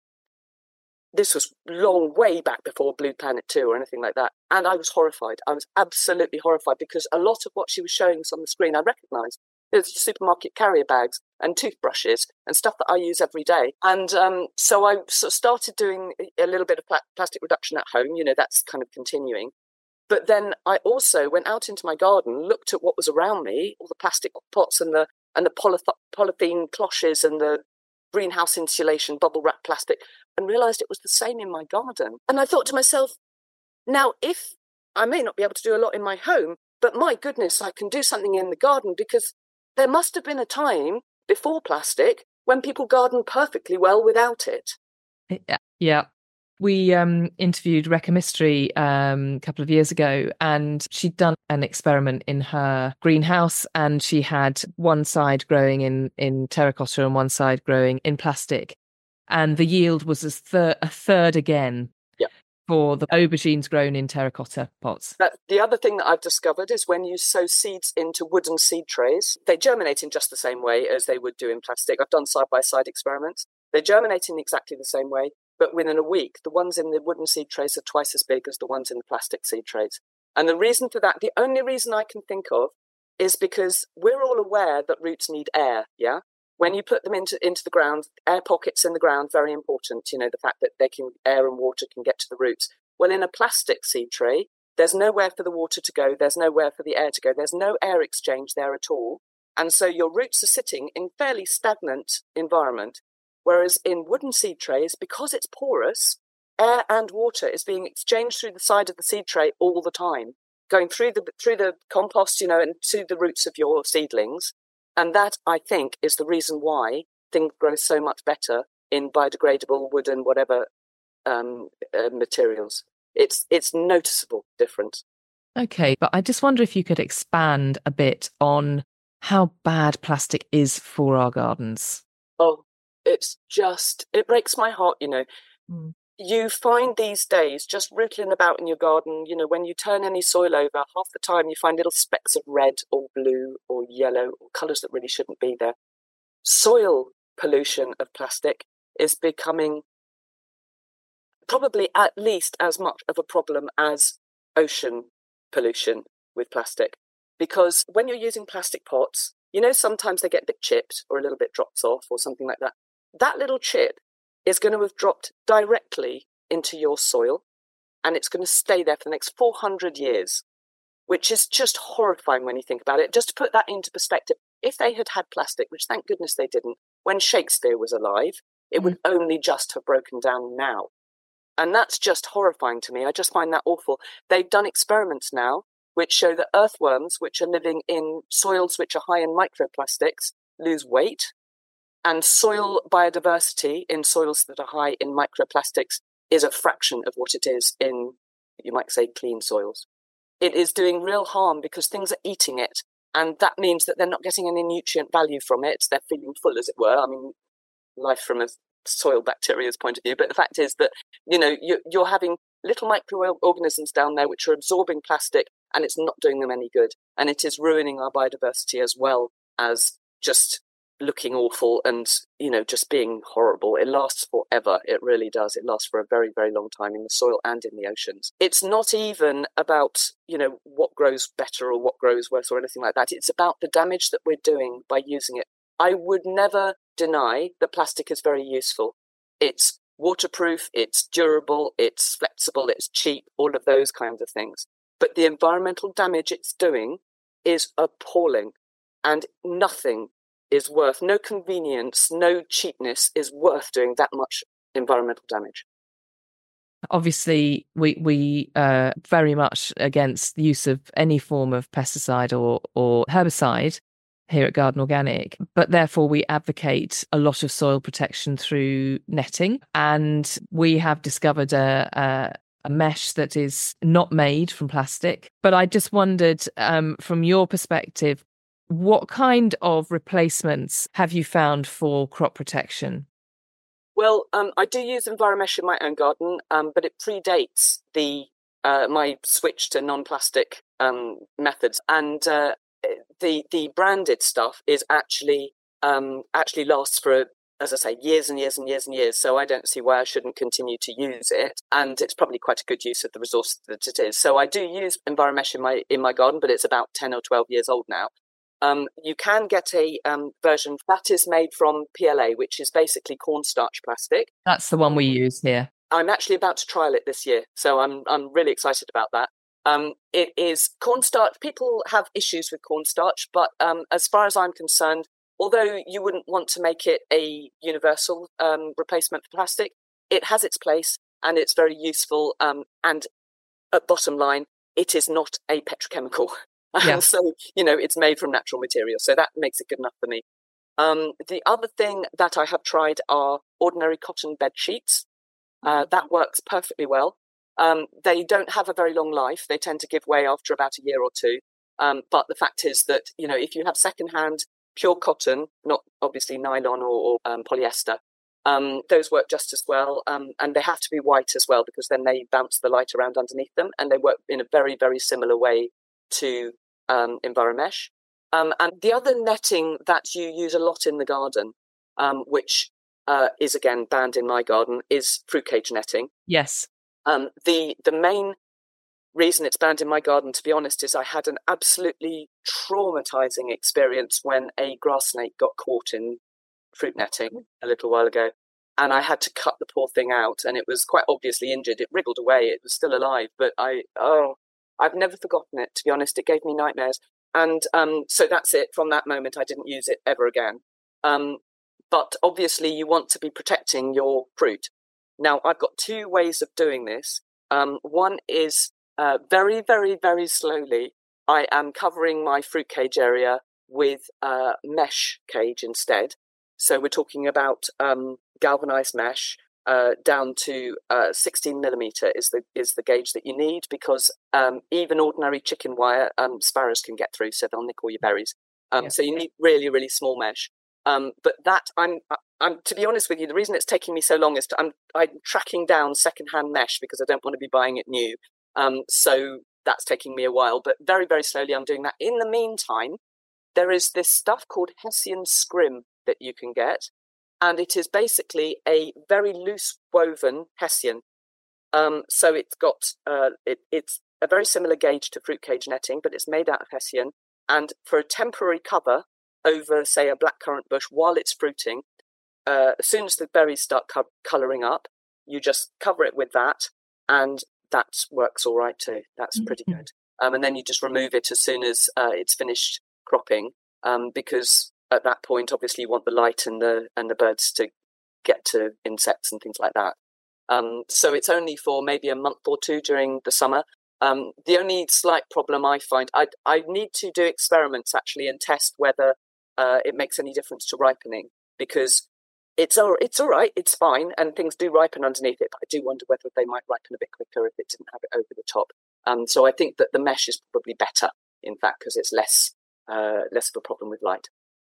This was long, way back before Blue Planet two or anything like that. And I was horrified. I was absolutely horrified, because a lot of what she was showing us on the screen I recognised. There's supermarket carrier bags and toothbrushes and stuff that I use every day. And um, so I sort of started doing a little bit of pla- plastic reduction at home. You know, that's kind of continuing. But then I also went out into my garden, looked at what was around me, all the plastic pots and the and the polyth- polythene cloches and the greenhouse insulation, bubble wrap plastic, and realised it was the same in my garden. And I thought to myself, now, if I may not be able to do a lot in my home, but my goodness, I can do something in the garden, because there must have been a time before plastic when people gardened perfectly well without it. Yeah. yeah. We um, interviewed Rekha Mistry um, a couple of years ago, and she'd done an experiment in her greenhouse, and she had one side growing in, in terracotta and one side growing in plastic. And the yield was a, thir- a third again yeah. for the aubergines grown in terracotta pots. But the other thing that I've discovered is when you sow seeds into wooden seed trays, they germinate in just the same way as they would do in plastic. I've done side-by-side experiments. They germinate in exactly the same way. But within a week, the ones in the wooden seed trays are twice as big as the ones in the plastic seed trays. And the reason for that, the only reason I can think of, is because we're all aware that roots need air, yeah? When you put them into, into the ground, air pockets in the ground, very important. You know, the fact that they can, air and water can get to the roots. Well, in a plastic seed tray, there's nowhere for the water to go. There's nowhere for the air to go. There's no air exchange there at all. And so your roots are sitting in fairly stagnant environment. Whereas in wooden seed trays, because it's porous, air and water is being exchanged through the side of the seed tray all the time, going through the through the compost, you know, and to the roots of your seedlings. And that, I think, is the reason why things grow so much better in biodegradable wooden, whatever um, uh, materials. It's it's noticeable difference. Okay, but I just wonder if you could expand a bit on how bad plastic is for our gardens. Oh, it's just, it breaks my heart, you know. Mm. You find these days, just rootling about in your garden, you know, when you turn any soil over, half the time you find little specks of red or blue or yellow, or colours that really shouldn't be there. Soil pollution of plastic is becoming probably at least as much of a problem as ocean pollution with plastic. Because when you're using plastic pots, you know, sometimes they get a bit chipped or a little bit drops off or something like that. That little chip is going to have dropped directly into your soil, and it's going to stay there for the next four hundred years, which is just horrifying when you think about it. Just to put that into perspective, if they had had plastic, which thank goodness they didn't, when Shakespeare was alive, it mm. would only just have broken down now. And that's just horrifying to me. I just find that awful. They've done experiments now which show that earthworms, which are living in soils which are high in microplastics, lose weight. And soil biodiversity in soils that are high in microplastics is a fraction of what it is in, you might say, clean soils. It is doing real harm because things are eating it. And that means that they're not getting any nutrient value from it. They're feeling full, as it were. I mean, life from a soil bacteria's point of view. But the fact is that, you know, you're, you're having little microorganisms down there which are absorbing plastic, and it's not doing them any good. And it is ruining our biodiversity as well as just looking awful and, you know, just being horrible. It lasts forever. It really does. It lasts for a very, very long time in the soil and in the oceans. It's not even about, you know, what grows better or what grows worse or anything like that. It's about the damage that we're doing by using it. I would never deny that plastic is very useful. It's waterproof, it's durable, it's flexible, it's cheap, all of those kinds of things. But the environmental damage it's doing is appalling, and nothing is worth, no convenience, no cheapness is worth doing that much environmental damage. Obviously, we we are very much against the use of any form of pesticide or, or herbicide here at Garden Organic, but therefore we advocate a lot of soil protection through netting. And we have discovered a, a, a mesh that is not made from plastic. But I just wondered, um, from your perspective, what kind of replacements have you found for crop protection? Well, um, I do use EnviroMesh in my own garden, um, but it predates the uh, my switch to non-plastic um, methods. And uh, the the branded stuff is actually um, actually lasts for, as I say, years and years and years and years. So I don't see why I shouldn't continue to use it. And it's probably quite a good use of the resource that it is. So I do use EnviroMesh in my in my garden, but it's about ten or twelve years old now. Um, you can get a um, version that is made from P L A, which is basically cornstarch plastic. That's the one we use here. I'm actually about to trial it this year, so I'm I'm really excited about that. Um, it is cornstarch. People have issues with cornstarch, but um, as far as I'm concerned, although you wouldn't want to make it a universal um, replacement for plastic, it has its place and it's very useful. Um, and at bottom line, it is not a petrochemical. Yeah. So, you know, it's made from natural materials. So that makes it good enough for me. Um, the other thing that I have tried are ordinary cotton bed sheets. Uh, that works perfectly well. Um, they don't have a very long life. They tend to give way after about a year or two. Um, but the fact is that, you know, if you have secondhand pure cotton, not obviously nylon or, or um, polyester, um, those work just as well. Um, and they have to be white as well, because then they bounce the light around underneath them. And they work in a very, very similar way to um, EnviroMesh. Um, and the other netting that you use a lot in the garden, um, which uh, is, again, banned in my garden, is fruit cage netting. Yes. Um, the the main reason it's banned in my garden, to be honest, is I had an absolutely traumatizing experience when a grass snake got caught in fruit netting a little while ago. and I had to cut the poor thing out, and it was quite obviously injured. It wriggled away. It was still alive, but I, oh, I've never forgotten it, to be honest. It gave me nightmares. And um, so that's it. From that moment, I didn't use it ever again. Um, but obviously, you want to be protecting your fruit. Now, I've got two ways of doing this. Um, one is uh, very, very, very slowly, I am covering my fruit cage area with uh, mesh cage instead. So we're talking about um, galvanized mesh uh, down to uh, sixteen millimeter is the is the gauge that you need, because um, even ordinary chicken wire um, sparrows can get through, so they'll nick all your berries. Um, yeah. So you need really, really small mesh. Um, but that I'm, I'm to be honest with you, the reason it's taking me so long is to, I'm I'm tracking down secondhand mesh because I don't want to be buying it new. Um, so that's taking me a while, but very, very slowly I'm doing that. In the meantime, there is this stuff called Hessian scrim that you can get, and it is basically a very loose woven Hessian. Um, so it's got uh, it, it's a very similar gauge to fruit cage netting, but it's made out of Hessian. And for a temporary cover over, say, a blackcurrant bush while it's fruiting, uh, as soon as the berries start co- colouring up, you just cover it with that, and that works all right too. That's pretty good. Um, and then you just remove it as soon as uh, it's finished cropping, um, because at that point, obviously, you want the light and the and the birds to get to insects and things like that. Um, so it's only for maybe a month or two during the summer. Um, the only slight problem I find, I I need to do experiments actually and test whether uh, it makes any difference to ripening, because it's all it's all right, it's fine, and things do ripen underneath it. But I do wonder whether they might ripen a bit quicker if it didn't have it over the top. Um, so I think that the mesh is probably better, in fact, because it's less uh, less of a problem with light.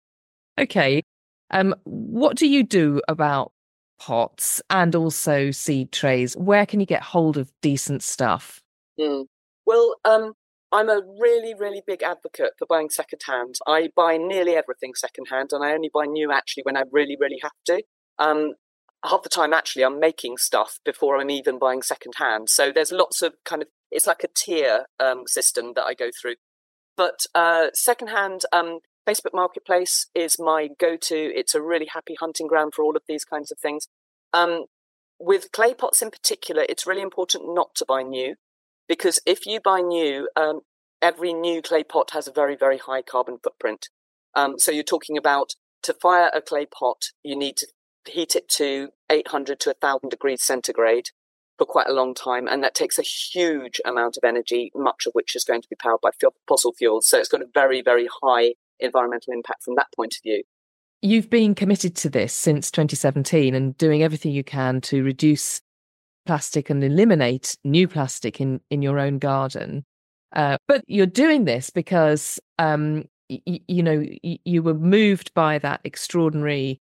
Okay. Um, what do you do about pots and also seed trays? Where can you get hold of decent stuff? Mm. Well, um, I'm a really, really big advocate for buying secondhand. I buy nearly everything secondhand, and I only buy new actually when I really, really have to. Um, half the time, actually, I'm making stuff before I'm even buying secondhand. So there's lots of kind of, it's like a tier um, system that I go through. But uh, secondhand, um, Facebook Marketplace is my go-to. It's a really happy hunting ground for all of these kinds of things. Um, with clay pots in particular, it's really important not to buy new, because if you buy new, um, every new clay pot has a very, very high carbon footprint. Um, so you're talking about, to fire a clay pot, you need to heat it to eight hundred to one thousand degrees centigrade for quite a long time, and that takes a huge amount of energy, much of which is going to be powered by fossil fuels. So it's got a very, very high environmental impact from that point of view. You've been committed to this since twenty seventeen and doing everything you can to reduce plastic and eliminate new plastic in, in your own garden. Uh, but you're doing this because, um, y- you know, y- you were moved by that extraordinary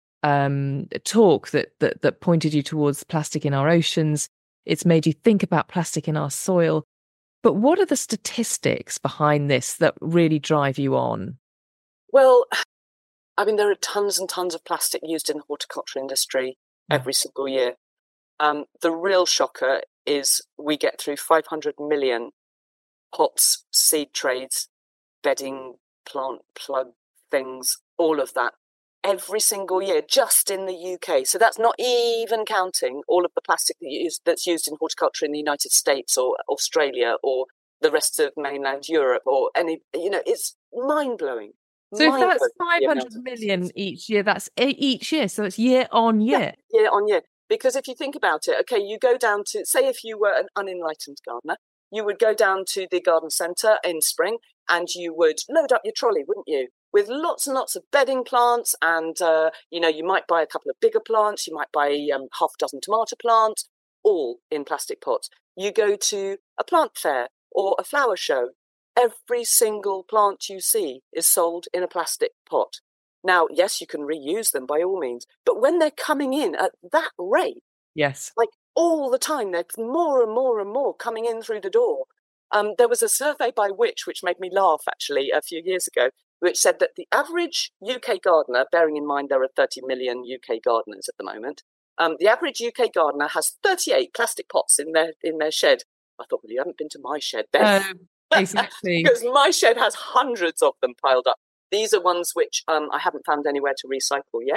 um, talk that, that that pointed you towards plastic in our oceans. It's made you think about plastic in our soil. But what are the statistics behind this that really drive you on? Well, I mean, there are tons and tons of plastic used in the horticulture industry every single year. Um, the real shocker is we get through five hundred million pots, seed trays, bedding, plant plug things, all of that, every single year, just in the U K. So that's not even counting all of the plastic that use, that's used in horticulture in the United States or Australia or the rest of mainland Europe or any, you know, it's mind-blowing. So if that's five hundred million each year, that's each year. So it's year on year. Yeah, year on year. Because if you think about it, okay, you go down to, say if you were an unenlightened gardener, you would go down to the garden centre in spring and you would load up your trolley, wouldn't you? With lots and lots of bedding plants, and, uh, you know, you might buy a couple of bigger plants, you might buy um, half a dozen tomato plants, all in plastic pots. You go to a plant fair or a flower show, every single plant you see is sold in a plastic pot. Now, yes, you can reuse them by all means, but when they're coming in at that rate, yes, like all the time, there's more and more and more coming in through the door. Um, there was a survey by Which, which made me laugh actually a few years ago, which said that the average U K gardener, bearing in mind there are thirty million U K gardeners at the moment, um, the average U K gardener has thirty-eight plastic pots in their in their shed. I thought, well, you haven't been to my shed, Ben. Um, exactly. Because my shed has hundreds of them piled up. These are ones which um, I haven't found anywhere to recycle yet.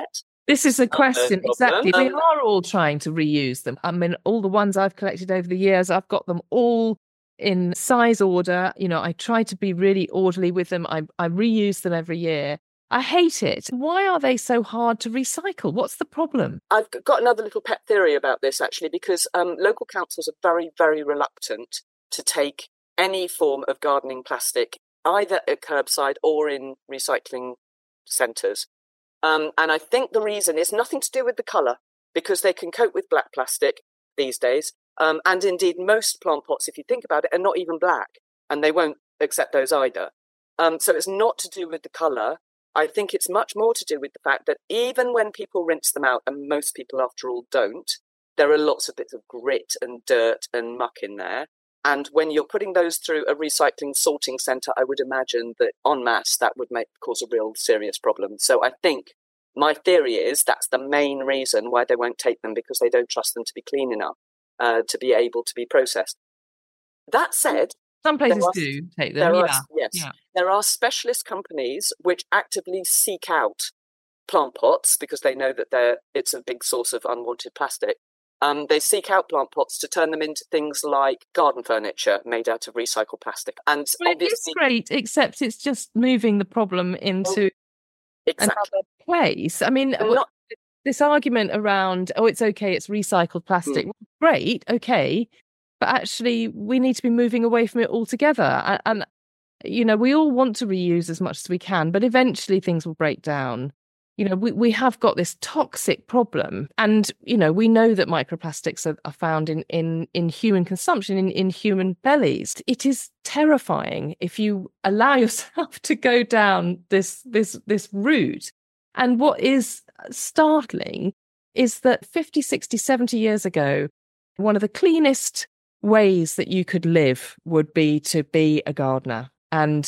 This is a not question, no exactly. problem. We are all trying to reuse them. I mean, all the ones I've collected over the years, I've got them all in size order. You know, I try to be really orderly with them. I, I reuse them every year. I hate it. Why are they so hard to recycle? What's the problem? I've got another little pet theory about this, actually, because um, local councils are very, very reluctant to take any form of gardening plastic, either at curbside or in recycling centres. Um, and I think the reason is nothing to do with the colour, because they can cope with black plastic these days. Um, and indeed, most plant pots, if you think about it, are not even black, and they won't accept those either. Um, so it's not to do with the colour. I think it's much more to do with the fact that even when people rinse them out, and most people, after all, don't, there are lots of bits of grit and dirt and muck in there. And when you're putting those through a recycling sorting centre, I would imagine that en masse, that would make cause a real serious problem. So I think my theory is that's the main reason why they won't take them, because they don't trust them to be clean enough uh, to be able to be processed. That said, some places are, do take them. There yeah. Are, yes, yeah. There are specialist companies which actively seek out plant pots because they know that they're it's a big source of unwanted plastic. Um, they seek out plant pots to turn them into things like garden furniture made out of recycled plastic. And well, obviously, it's great, except it's just moving the problem into exactly. another place. I mean, not, this argument around, oh, it's okay, it's recycled plastic. Mm. Well, great, okay. But actually, we need to be moving away from it altogether. And, and, you know, we all want to reuse as much as we can, but eventually things will break down. You know, we, we have got this toxic problem. And, you know, we know that microplastics are, are found in, in, in human consumption, in, in human bellies. It is terrifying if you allow yourself to go down this, this, this route. And what is startling is that fifty, sixty, seventy years ago, one of the cleanest ways that you could live would be to be a gardener and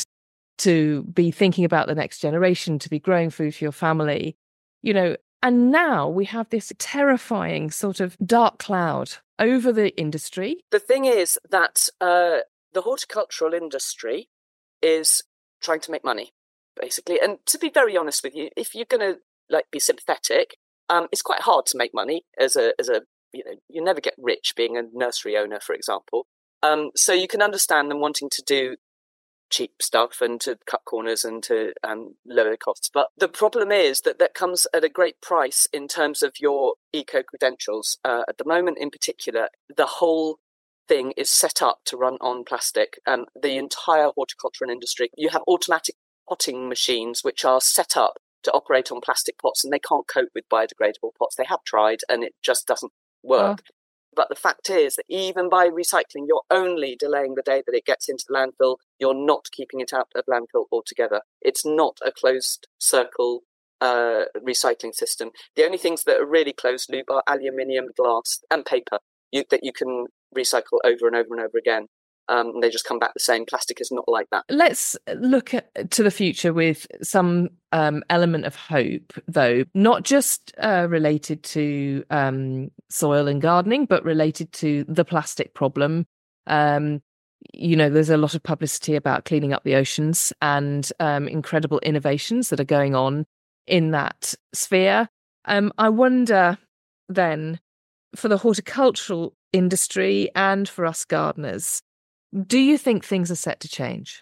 to be thinking about the next generation, to be growing food for your family, you know. And now we have this terrifying sort of dark cloud over the industry. The thing is that uh, the horticultural industry is trying to make money, basically. And to be very honest with you, if you're going to like be sympathetic, um, it's quite hard to make money as a as a you know, you never get rich being a nursery owner, for example. Um, so you can understand them wanting to do cheap stuff and to cut corners and to um, lower costs. But the problem is that that comes at a great price in terms of your eco-credentials. Uh, at the moment in particular, the whole thing is set up to run on plastic. Um, the entire horticultural industry, you have automatic potting machines which are set up to operate on plastic pots, and they can't cope with biodegradable pots. They have tried and it just doesn't work. Oh. But the fact is that even by recycling, you're only delaying the day that it gets into the landfill. You're not keeping it out of landfill altogether. It's not a closed circle uh, recycling system. The only things that are really closed loop are aluminium, glass, and paper you, that you can recycle over and over and over again. Um, and they just come back the same. Plastic is not like that. Let's look at, to the future with some um, element of hope, though, not just uh, related to um, soil and gardening, but related to the plastic problem. Um, you know, there's a lot of publicity about cleaning up the oceans and um, incredible innovations that are going on in that sphere. Um, I wonder then, for the horticultural industry and for us gardeners, do you think things are set to change?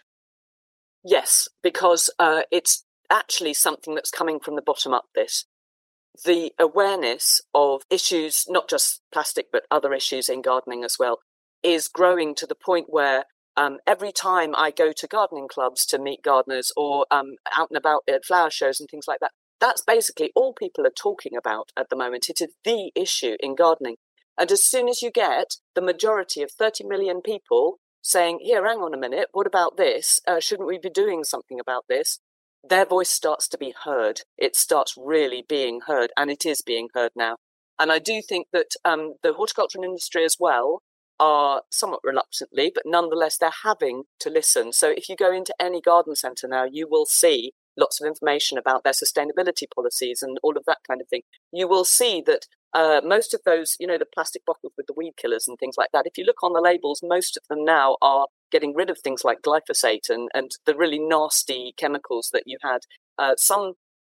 Yes, because uh, it's actually something that's coming from the bottom up, this. The awareness of issues, not just plastic, but other issues in gardening as well, is growing to the point where um, every time I go to gardening clubs to meet gardeners or um, out and about at flower shows and things like that, that's basically all people are talking about at the moment. It is the issue in gardening. And as soon as you get the majority of thirty million people saying, here, hang on a minute, what about this? Uh, shouldn't we be doing something about this? Their voice starts to be heard. It starts really being heard, and it is being heard now. And I do think that um, the horticultural industry as well are somewhat reluctantly, but nonetheless, they're having to listen. So if you go into any garden centre now, you will see lots of information about their sustainability policies and all of that kind of thing. You will see that Uh, most of those, you know, the plastic bottles with the weed killers and things like that, if you look on the labels, most of them now are getting rid of things like glyphosate and, and the really nasty chemicals that you had. Uh, some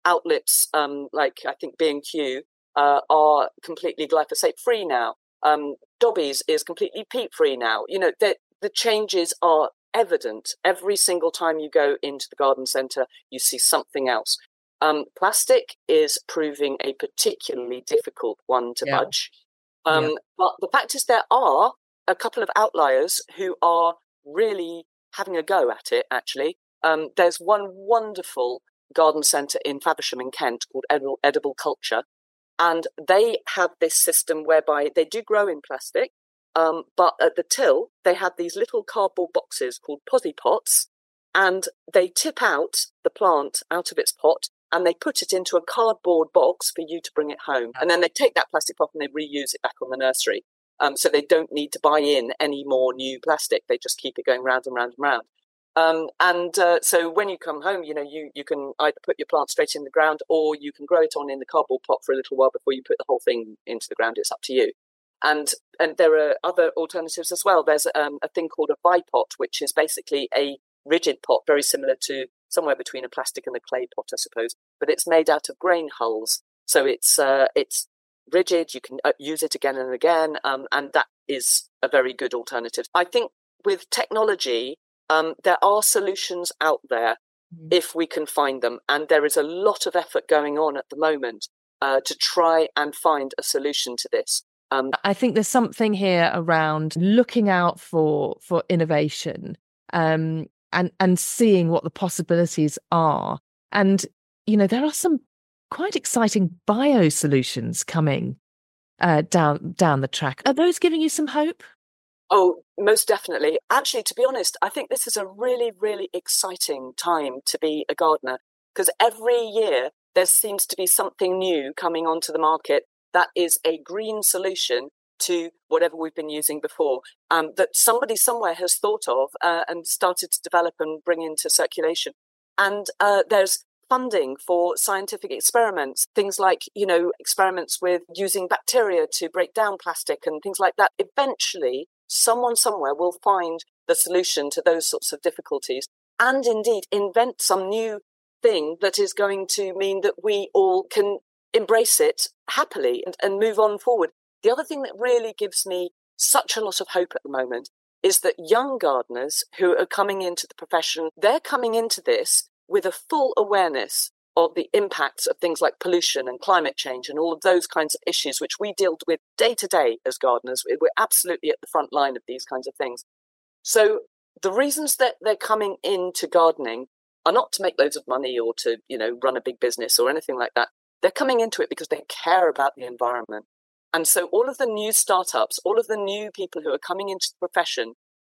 outlets um, like I think B and Q uh, are completely glyphosate free now. Um, Dobbies is completely peat free now. You know, the, the changes are evident. Every single time you go into the garden centre, you see something else. Um, plastic is proving a particularly difficult one to yeah. budge. Um, yeah. But the fact is there are a couple of outliers who are really having a go at it, actually. Um, there's one wonderful garden centre in Faversham in Kent called Edible, Edible Culture, and they have this system whereby they do grow in plastic, um, but at the till, they have these little cardboard boxes called posy pots, and they tip out the plant out of its pot, and they put it into a cardboard box for you to bring it home. And then they take that plastic pot and they reuse it back on the nursery. Um, so they don't need to buy in any more new plastic. They just keep it going round and round and round. Um, and uh, so when you come home, you know, you, you can either put your plant straight in the ground or you can grow it on in the cardboard pot for a little while before you put the whole thing into the ground. It's up to you. And and there are other alternatives as well. There's um, a thing called a Vipot, which is basically a rigid pot, very similar to somewhere between a plastic and a clay pot, I suppose. But it's made out of grain hulls. So it's uh, it's rigid. You can uh, use it again and again. Um, and that is a very good alternative. I think with technology, um, there are solutions out there mm. if we can find them. And there is a lot of effort going on at the moment uh, to try and find a solution to this. Um, I think there's something here around looking out for for innovation um, and and seeing what the possibilities are. And, you know, there are some quite exciting bio solutions coming uh, down down the track. Are those giving you some hope? Oh, most definitely. Actually, to be honest, I think this is a really, really exciting time to be a gardener, because every year there seems to be something new coming onto the market that is a green solution to whatever we've been using before, um, that somebody somewhere has thought of uh, and started to develop and bring into circulation. And uh, there's funding for scientific experiments, things like, you know, experiments with using bacteria to break down plastic and things like that. Eventually, someone somewhere will find the solution to those sorts of difficulties and indeed invent some new thing that is going to mean that we all can embrace it happily and, and move on forward. The other thing that really gives me such a lot of hope at the moment is that young gardeners who are coming into the profession, they're coming into this with a full awareness of the impacts of things like pollution and climate change and all of those kinds of issues, which we deal with day to day as gardeners. We're absolutely at the front line of these kinds of things. So the reasons that they're coming into gardening are not to make loads of money or to, you know, run a big business or anything like that. They're coming into it because they care about the environment. And so all of the new startups, all of the new people who are coming into the profession,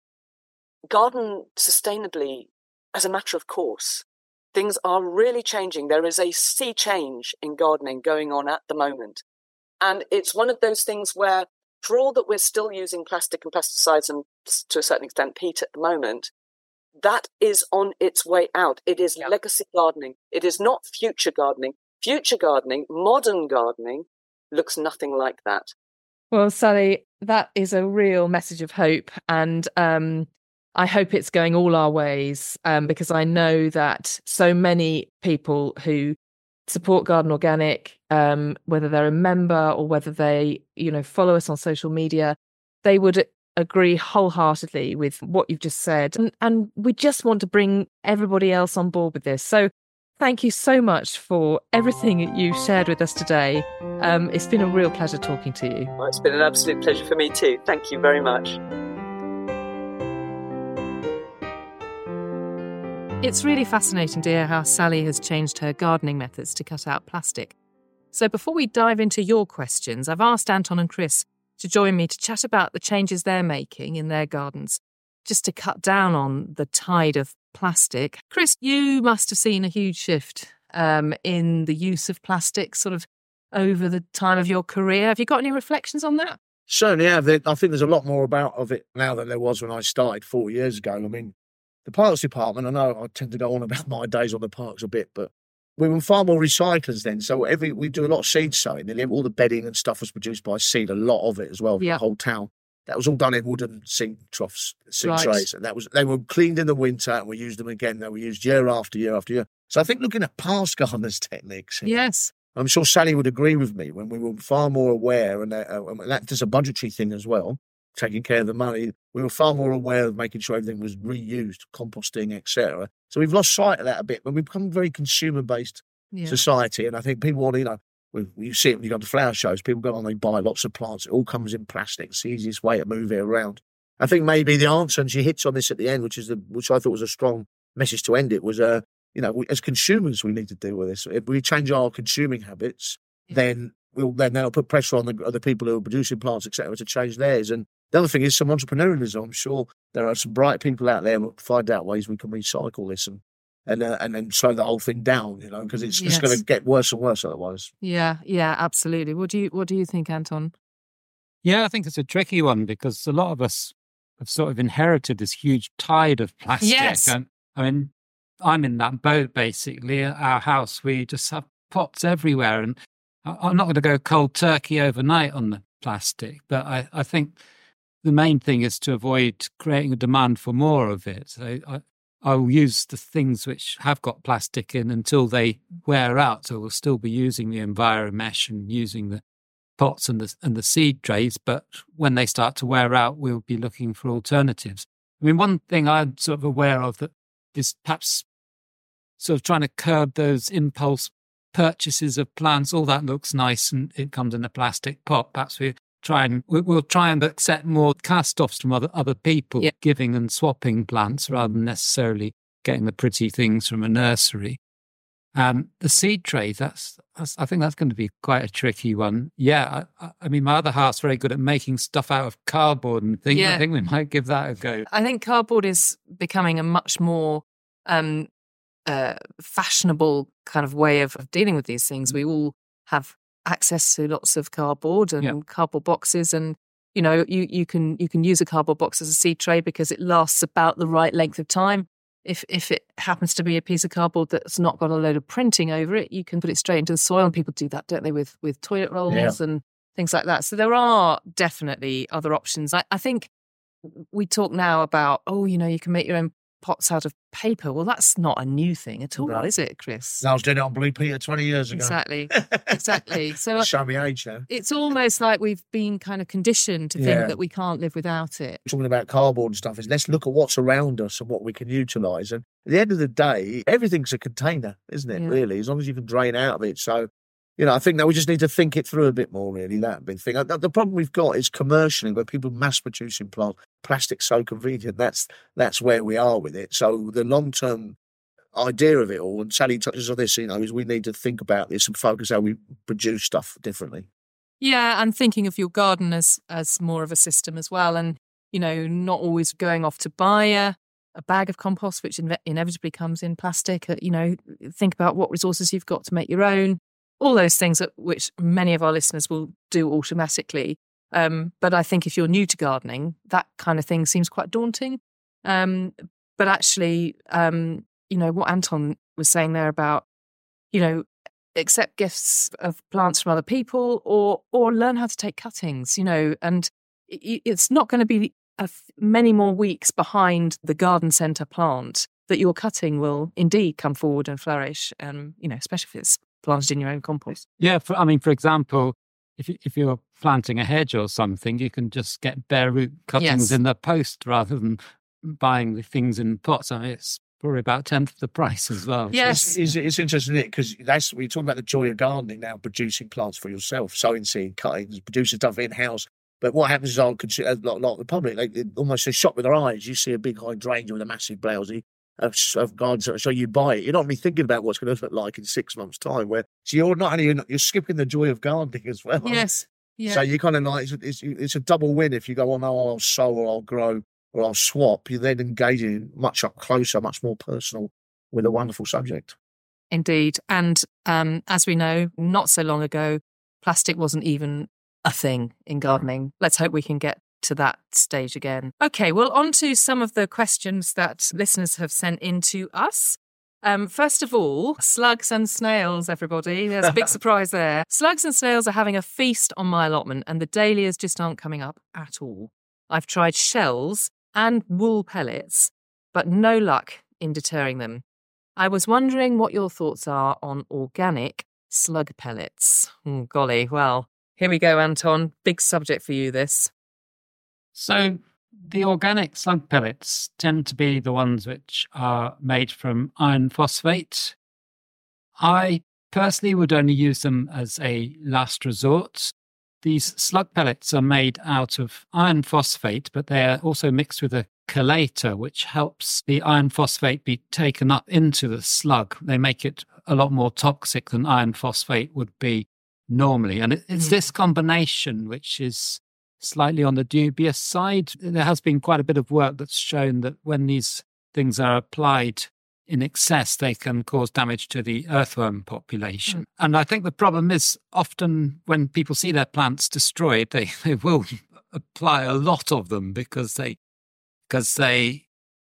garden sustainably as a matter of course. Things are really changing. There is a sea change in gardening going on at the moment. And it's one of those things where, for all that we're still using plastic and pesticides and to a certain extent peat at the moment, that is on its way out. It is yeah. legacy gardening. It is not future gardening. Future gardening, modern gardening, looks nothing like that. Well, Sally, that is a real message of hope. And um, I hope it's going all our ways, um, because I know that so many people who support Garden Organic, um, whether they're a member or whether they, you know, follow us on social media, they would agree wholeheartedly with what you've just said. And, and we just want to bring everybody else on board with this. So thank you so much for everything you shared with us today. Um, it's been a real pleasure talking to you. Well, it's been an absolute pleasure for me too. Thank you very much. It's really fascinating to hear how Sally has changed her gardening methods to cut out plastic. So before we dive into your questions, I've asked Anton and Chris to join me to chat about the changes they're making in their gardens, just to cut down on the tide of plastic. Chris, you must have seen a huge shift um, in the use of plastic sort of over the time of your career. Have you got any reflections on that? Certainly have. I think there's a lot more about of it now than there was when I started forty years ago. I mean, the parks department, I know I tend to go on about my days on the parks a bit, but we were far more recyclers then. So every we do a lot of seed sowing. Nearly all the bedding and stuff was produced by seed, a lot of it as well, yeah. the whole town. That was all done in wooden seed troughs, seed right. trays. And that was they were cleaned in the winter and we used them again. They were used year after year after year. So I think looking at past gardeners' techniques, here, Yes. I'm sure Sally would agree with me when we were far more aware, and, uh, and that's a budgetary thing as well, taking care of the money. We were far more aware of making sure everything was reused, composting, et cetera. So we've lost sight of that a bit, but we've become a very consumer-based Yeah. society. And I think people want to, you know, we, you see it when you go to flower shows, people go on, they buy lots of plants. It all comes in plastic. It's the easiest way to move it around. I think maybe the answer, and she hits on this at the end, which is the, which I thought was a strong message to end it, was, uh, you know, we, as consumers, we need to deal with this. If we change our consuming habits, yeah. then we'll then that'll put pressure on the, on the people who are producing plants, et cetera, to change theirs. And the other thing is some entrepreneurialism. I'm sure there are some bright people out there who will find out ways we can recycle this and and uh, and then slow the whole thing down, you know, because it's yes. just going to get worse and worse otherwise. Yeah, yeah, absolutely. What do you what do you think, Anton? Yeah, I think it's a tricky one because a lot of us have sort of inherited this huge tide of plastic. Yes. And I mean, I'm in that boat basically. At our house, we just have pots everywhere, and I'm not going to go cold turkey overnight on the plastic, but I, I think the main thing is to avoid creating a demand for more of it. So I, I'll use the things which have got plastic in until they wear out. So we'll still be using the EnviroMesh and using the pots and the and the seed trays, but when they start to wear out, we'll be looking for alternatives. I mean, one thing I'm sort of aware of that is perhaps sort of trying to curb those impulse purchases of plants. All that looks nice and it comes in a plastic pot. Perhaps we try and we'll try and accept more cast-offs from other other people, yeah. giving and swapping plants rather than necessarily getting the pretty things from a nursery. Um, the seed tray, that's, that's I think that's going to be quite a tricky one. Yeah, I, I mean, my other half's very good at making stuff out of cardboard and things. Yeah. I think we might give that a go. I think cardboard is becoming a much more um, uh, fashionable kind of way of, of dealing with these things. We all have access to lots of cardboard and yeah. cardboard boxes, and you know you you can you can use a cardboard box as a seed tray because it lasts about the right length of time. If if it happens to be a piece of cardboard that's not got a load of printing over it, you can put it straight into the soil, and people do that, don't they, with with toilet rolls yeah. and things like that. So there are definitely other options. I, I think we talk now about, oh, you know, you can make your own pots out of paper. Well, that's not a new thing at all, no. is it, Chris? No, I was doing it on Blue Peter twenty years ago. Exactly, exactly. So show me age now. It's almost like we've been kind of conditioned to think yeah. that we can't live without it. Talking about cardboard and stuff is let's look at what's around us and what we can utilise. And at the end of the day, everything's a container, isn't it? Yeah. Really, as long as you can drain out of it. So, you know, I think that we just need to think it through a bit more, really, that big thing. The problem we've got is commercially, where people mass-producing plant, plastic's so convenient. That's that's where we are with it. So the long-term idea of it all, and Sally touches on this, you know, is we need to think about this and focus how we produce stuff differently. Yeah, and thinking of your garden as, as more of a system as well. And, you know, not always going off to buy a, a bag of compost, which inve- inevitably comes in plastic. You know, think about what resources you've got to make your own. All those things that, which many of our listeners will do automatically. Um, but I think if you're new to gardening, that kind of thing seems quite daunting. Um, but actually, um, you know, what Anton was saying there about, you know, accept gifts of plants from other people or or learn how to take cuttings, you know, and it, it's not going to be a f- many more weeks behind the garden centre plant that your cutting will indeed come forward and flourish, um, you know, especially if it's planted in your own compost. Yeah, for, I mean, for example, if you, if you're planting a hedge or something, you can just get bare root cuttings yes. in the post rather than buying the things in pots. I mean, it's probably about a tenth of the price as well. Yes. It's, it's, it's interesting, isn't it? Because that's, we're talking about the joy of gardening now, producing plants for yourself, sowing seed, cuttings, producing stuff in-house. But what happens is I'll consider, a lot, lot of the public, like, almost a shot with their eyes. You see a big hydrangea with a massive blousey of, of gardens, so you buy it. You're not really thinking about what's going to look like in six months' time. Where so you're not only you're skipping the joy of gardening as well. Yes. Yeah. So you kind of like it's, it's, it's a double win if you go, oh no, I'll sow or I'll grow or I'll swap. You're then engaging much up closer, much more personal with a wonderful subject. Indeed, and um, as we know, not so long ago, plastic wasn't even a thing in gardening. Let's hope we can get to that stage again. Okay, well, on to some of the questions that listeners have sent in to us. Um, first of all, slugs and snails, everybody. There's a big surprise there. Slugs and snails are having a feast on my allotment, and the dahlias just aren't coming up at all. I've tried shells and wool pellets, but no luck in deterring them. I was wondering what your thoughts are on organic slug pellets. Oh, golly, well, here we go, Anton. Big subject for you, this. So the organic slug pellets tend to be the ones which are made from iron phosphate. I personally would only use them as a last resort. These slug pellets are made out of iron phosphate, but they are also mixed with a chelator, which helps the iron phosphate be taken up into the slug. They make it a lot more toxic than iron phosphate would be normally. And it, it's mm. this combination which is slightly on the dubious side. There has been quite a bit of work that's shown that when these things are applied in excess, they can cause damage to the earthworm population. Mm. And I think the problem is often when people see their plants destroyed, they, they will apply a lot of them because they because they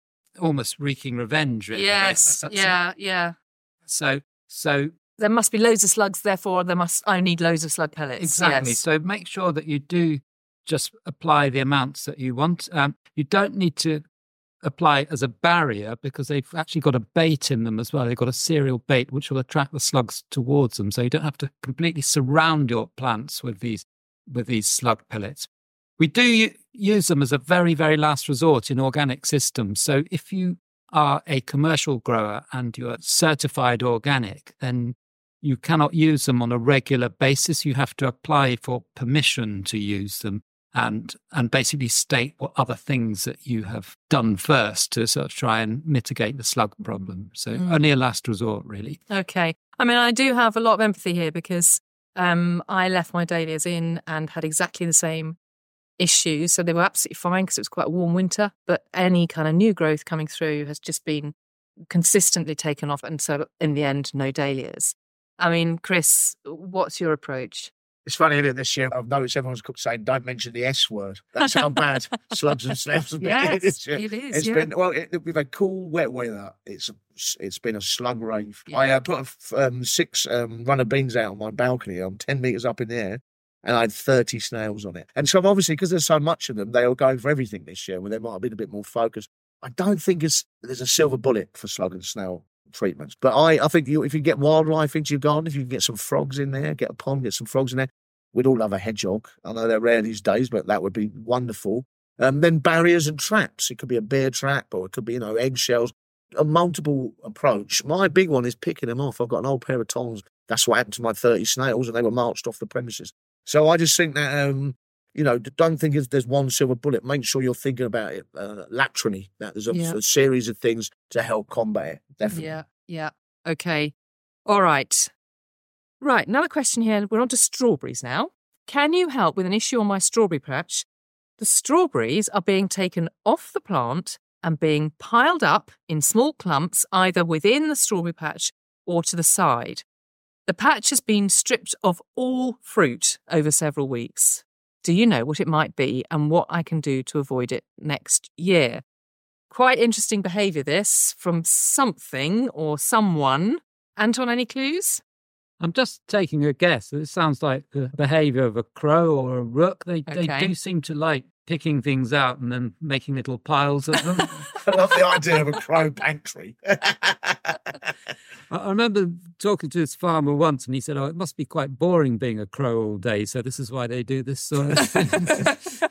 almost wreaking revenge. Really. Yes, yeah, yeah. So, so there must be loads of slugs, therefore there must, I need loads of slug pellets. Exactly. Yes. So make sure that you do just apply the amounts that you want. Um, you don't need to apply as a barrier because they've actually got a bait in them as well. They've got a cereal bait which will attract the slugs towards them. So you don't have to completely surround your plants with these with these slug pellets. We do u- use them as a very, very last resort in organic systems. So if you are a commercial grower and you're certified organic, then you cannot use them on a regular basis. You have to apply for permission to use them. And and basically state what other things that you have done first to sort of try and mitigate the slug problem. So mm. only a last resort, really. Okay. I mean, I do have a lot of empathy here because um, I left my dahlias in and had exactly the same issues. So they were absolutely fine because it was quite a warm winter. But any kind of new growth coming through has just been consistently taken off. And so in the end, no dahlias. I mean, Chris, what's your approach? It's funny, isn't it, this year? I've noticed everyone's saying, don't mention the S word. That's how bad slugs and snails have been. Yes, this year. it is, It's yeah. been, well, it, we've had cool, wet weather. It's It's been a slug rave. Yeah. I uh, put a, um, six um, runner beans out on my balcony. I'm ten metres up in the air, and I had thirty snails on it. And so obviously, because there's so much of them, they are going for everything this year, where they might have been a bit more focused. I don't think it's, there's a silver bullet for slug and snail treatments. But I, I think you, if you get wildlife into your garden, if you can get some frogs in there, get a pond, get some frogs in there, we'd all love a hedgehog. I know they're rare these days, but that would be wonderful. Um, then barriers and traps. It could be a bear trap or it could be, you know, eggshells. A multiple approach. My big one is picking them off. I've got an old pair of tongs. That's what happened to my thirty snails and they were marched off the premises. So I just think that, um, you know, don't think there's one silver bullet. Make sure you're thinking about it uh, laterally, that there's a, Yeah. a series of things to help combat it. Definitely. Yeah, yeah. Okay. All right. Right, another question here. We're on to strawberries now. Can you help with an issue on my strawberry patch? The strawberries are being taken off the plant and being piled up in small clumps either within the strawberry patch or to the side. The patch has been stripped of all fruit over several weeks. Do you know what it might be and what I can do to avoid it next year? Quite interesting behaviour, this, from something or someone. Anton, any clues? I'm just taking a guess. It sounds like the behaviour of a crow or a rook. They Okay. they do seem to like picking things out and then making little piles of them. I love the idea of a crow pantry. I I remember talking to this farmer once and he said, oh, it must be quite boring being a crow all day, so this is why they do this sort of thing.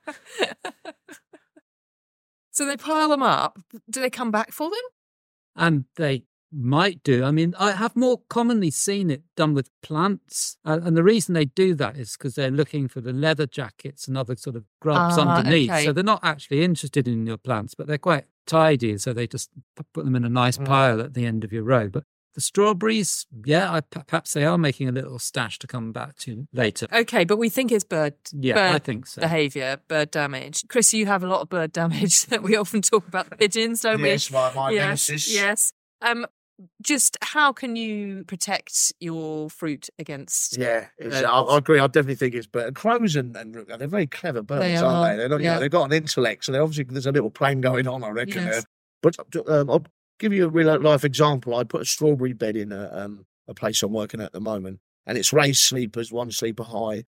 So they pile them up. Do they come back for them? And they might do. I mean, I have more commonly seen it done with plants. Uh, and the reason they do that is because they're looking for the leather jackets and other sort of grubs Ah, underneath. okay. So they're not actually interested in your plants, but they're quite tidy. So they just p- put them in a nice Mm. pile at the end of your row. But the strawberries, yeah, I, p- perhaps they are making a little stash to come back to later. Okay, but we think it's bird, Yeah, bird I think so. behaviour, bird damage. Chris, you have a lot of bird damage that we often talk about the pigeons, don't we? Yes, my, my yes, nemesis. yes. Um, just how can you protect your fruit against? Yeah, it's, Uh, I, I agree. I definitely think it's but crows and, and rook, they're very clever birds, They aren't are, they? They're not, you yeah. know, they've got an intellect, so they obviously there's a little plan going on, I reckon. Yes. There. But um, I'll give you a real life example. I put a strawberry bed in a, um, a place I'm working at the moment, and it's raised sleepers, one sleeper high.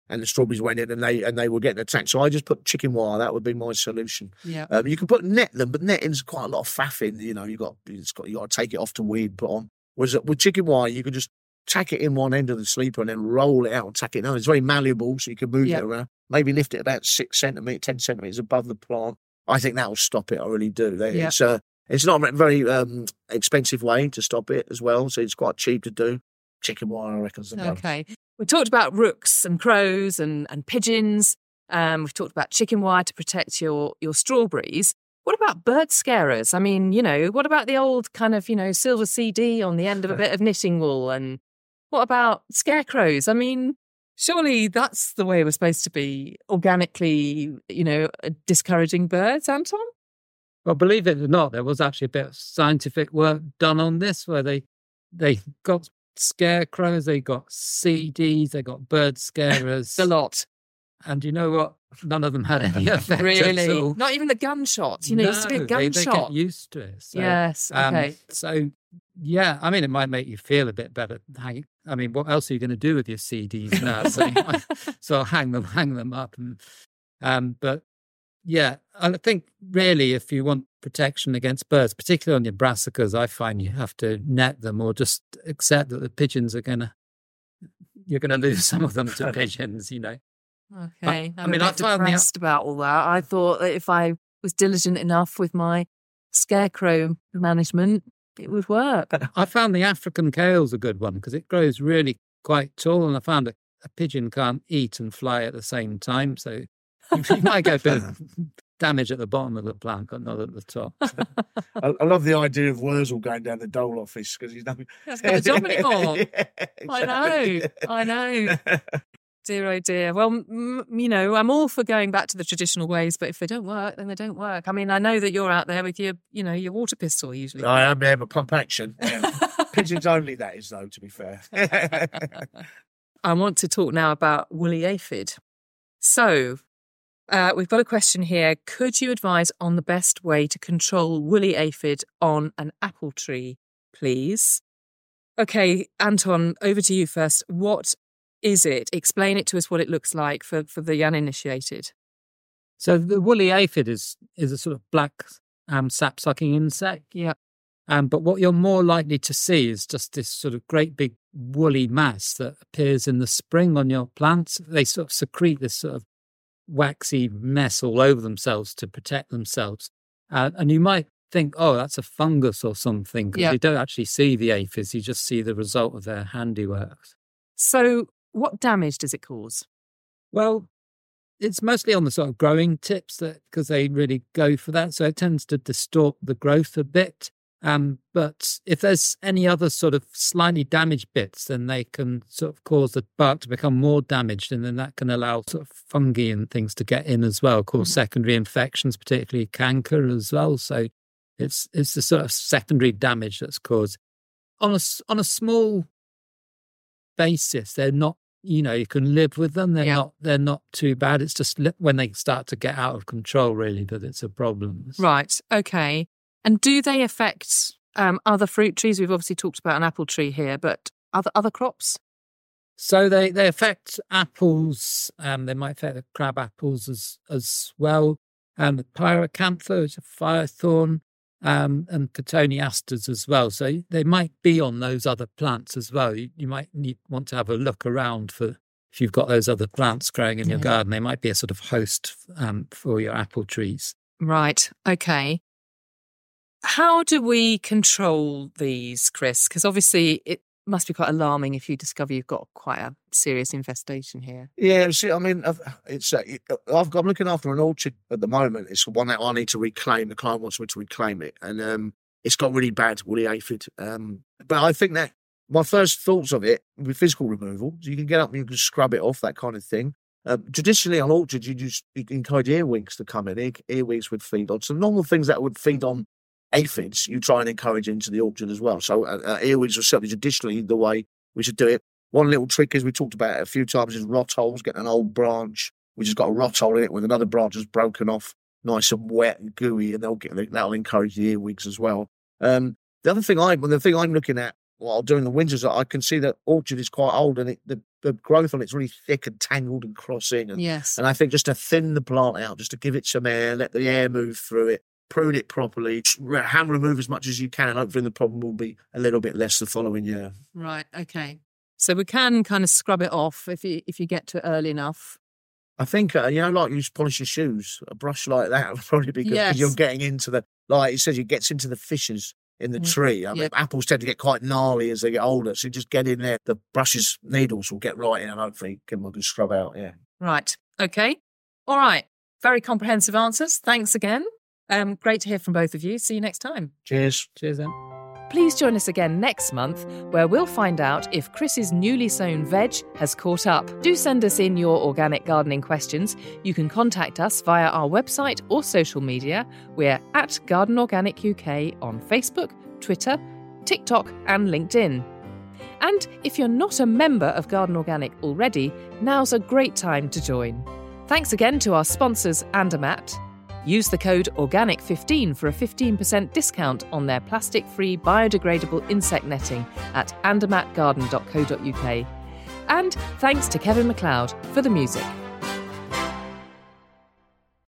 and the strawberries went in and they and they were getting attacked. So I just put chicken wire. That would be my solution. Yeah. Um, you can put net them, but netting's quite a lot of faffing. You know, you got it's got you got to take it off to weed, put on. Whereas with chicken wire, you can just tack it in one end of the sleeper and then roll it out and tack it down. It's very malleable, so you can move Yeah. it around. Maybe lift it about six centimeters, ten centimeters above the plant. I think that will stop it. I really do. They- Yeah. It's uh, it's not a very um, expensive way to stop it as well, so it's quite cheap to do. Chicken wire, I reckon, is the go. Okay. We talked about rooks and crows and, and pigeons. Um, we've talked about chicken wire to protect your, your strawberries. What about bird scarers? I mean, you know, what about the old kind of, you know, silver C D on the end of a bit of knitting wool? And what about scarecrows? I mean, surely that's the way we're supposed to be organically, you know, discouraging birds, Anton? Well, believe it or not, there was actually a bit of scientific work done on this where they they got scarecrows, they got C Ds, they got bird scarers. The lot. And you know what? None of them had any effect at Really? all. Not even the gunshot. You know, it used to be a No, they, they gunshot. get used to it. So, Yes, um, okay. so, yeah, I mean, it might make you feel a bit better. Hang, I mean, what else are you going to do with your C Ds now? So, you might- so hang them, hang them up. And, um, but, yeah, I think really if you want protection against birds, particularly on your brassicas, I find you have to net them or just accept that the pigeons are going to, you're going to lose some of them to pigeons, you know. Okay. I I'm mean, a I bit found the- depressed about all that. I thought that if I was diligent enough with my scarecrow management, it would work. I found the African kale's a good one because it grows really quite tall, and I found that a pigeon can't eat and fly at the same time, so you might get a bit of damage at the bottom of the plant, but not at the top. I, I love the idea of Wurzel going down the Dole office because he's nothing. That's got a job anymore. Yeah, I know. exactly. I know. Dear, oh dear. Well, m- you know, I'm all for going back to the traditional ways, but if they don't work, then they don't work. I mean, I know that you're out there with your, you know, your water pistol usually. I am there, but pump action. Yeah. Pigeons only, that is, though, to be fair. I want to talk now about woolly aphid. So, uh, we've got a question here. Could you advise on the best way to control woolly aphid on an apple tree, please? Okay, Anton, over to you first. What is it? Explain it to us what it looks like for, for the uninitiated. So the woolly aphid is is a sort of black um, sap-sucking insect. Yeah. Um, but what you're more likely to see is just this sort of great big woolly mass that appears in the spring on your plants. They sort of secrete this sort of waxy mess all over themselves to protect themselves. Uh, and you might think, oh, that's a fungus or something, because Yeah. you don't actually see the aphids, you just see the result of their handiwork. So what damage does it cause? Well, it's mostly on the sort of growing tips that because they really go for that. So it tends to distort the growth a bit. Um, but if there's any other sort of slightly damaged bits, then they can sort of cause the bark to become more damaged, and then that can allow sort of fungi and things to get in as well, cause secondary infections, particularly canker as well. So it's it's the sort of secondary damage that's caused. On a, s- on a small basis, they're not, you know, you can live with them. They're Yeah. not they're not too bad. It's just li- when they start to get out of control, really, that it's a problem. Right. Okay. And do they affect um, other fruit trees? We've obviously talked about an apple tree here, but other other crops? So they, they affect apples. Um, they might affect the crab apples as as well. And the pyracantha, which is a fire thorn, um, and cotoneasters as well. So they might be on those other plants as well. You, you might need want to have a look around for if you've got those other plants growing in your Yeah. garden. They might be a sort of host um, for your apple trees. Right. Okay. How do we control these, Chris? Because obviously it must be quite alarming if you discover you've got quite a serious infestation here. Yeah, see, I mean, I've- it's uh, it- I've got, I'm looking after an orchard at the moment. It's one that I need to reclaim. The client wants me to reclaim it, and um, it's got really bad woolly aphid. Um, but I think that my first thoughts of it would be physical removal. So you can get up and you can scrub it off, that kind of thing. Um, traditionally on orchards, you just you encourage earwigs to come in. Ear, earwigs would feed on some normal things that would feed on aphids. You try and encourage into the orchard as well. So uh, uh, earwigs are certainly traditionally the way we should do it. One little trick, as we talked about it a few times, is rot holes. Get an old branch which has got a rot hole in it with another branch that's broken off, nice and wet and gooey, and they'll get that'll encourage the earwigs as well. Um, the other thing I, the thing I'm looking at while doing the winters, I can see that orchard is quite old, and it, the the growth on it's really thick and tangled and crossing. And, Yes. and I think just to thin the plant out, just to give it some air, let the air move through it, prune it properly, hand remove as much as you can. Hopefully the problem will be a little bit less the following year. Right, okay. So we can kind of scrub it off if you if you get to it early enough. I think, uh, you know, like you just polish your shoes, a brush like that would probably be good because Yes. you're getting into the, like it says, it gets into the fissures in the tree. I mean, Yeah. apples tend to get quite gnarly as they get older, so you just get in there, the brush's needles will get right in and hopefully give them a good scrub out, yeah. Right, okay. All right. Very comprehensive answers. Thanks again. Um, great to hear from both of you. See you next time. Cheers. Cheers then. Please join us again next month, where we'll find out if Chris's newly sown veg has caught up. Do send us in your organic gardening questions. You can contact us via our website or social media. We're at Garden Organic U K on Facebook, Twitter, TikTok and LinkedIn. And if you're not a member of Garden Organic already, now's a great time to join. Thanks again to our sponsors, Andermatt. Use the code organic fifteen for a fifteen percent discount on their plastic-free biodegradable insect netting at andermatt garden dot co dot uk. And thanks to Kevin MacLeod for the music.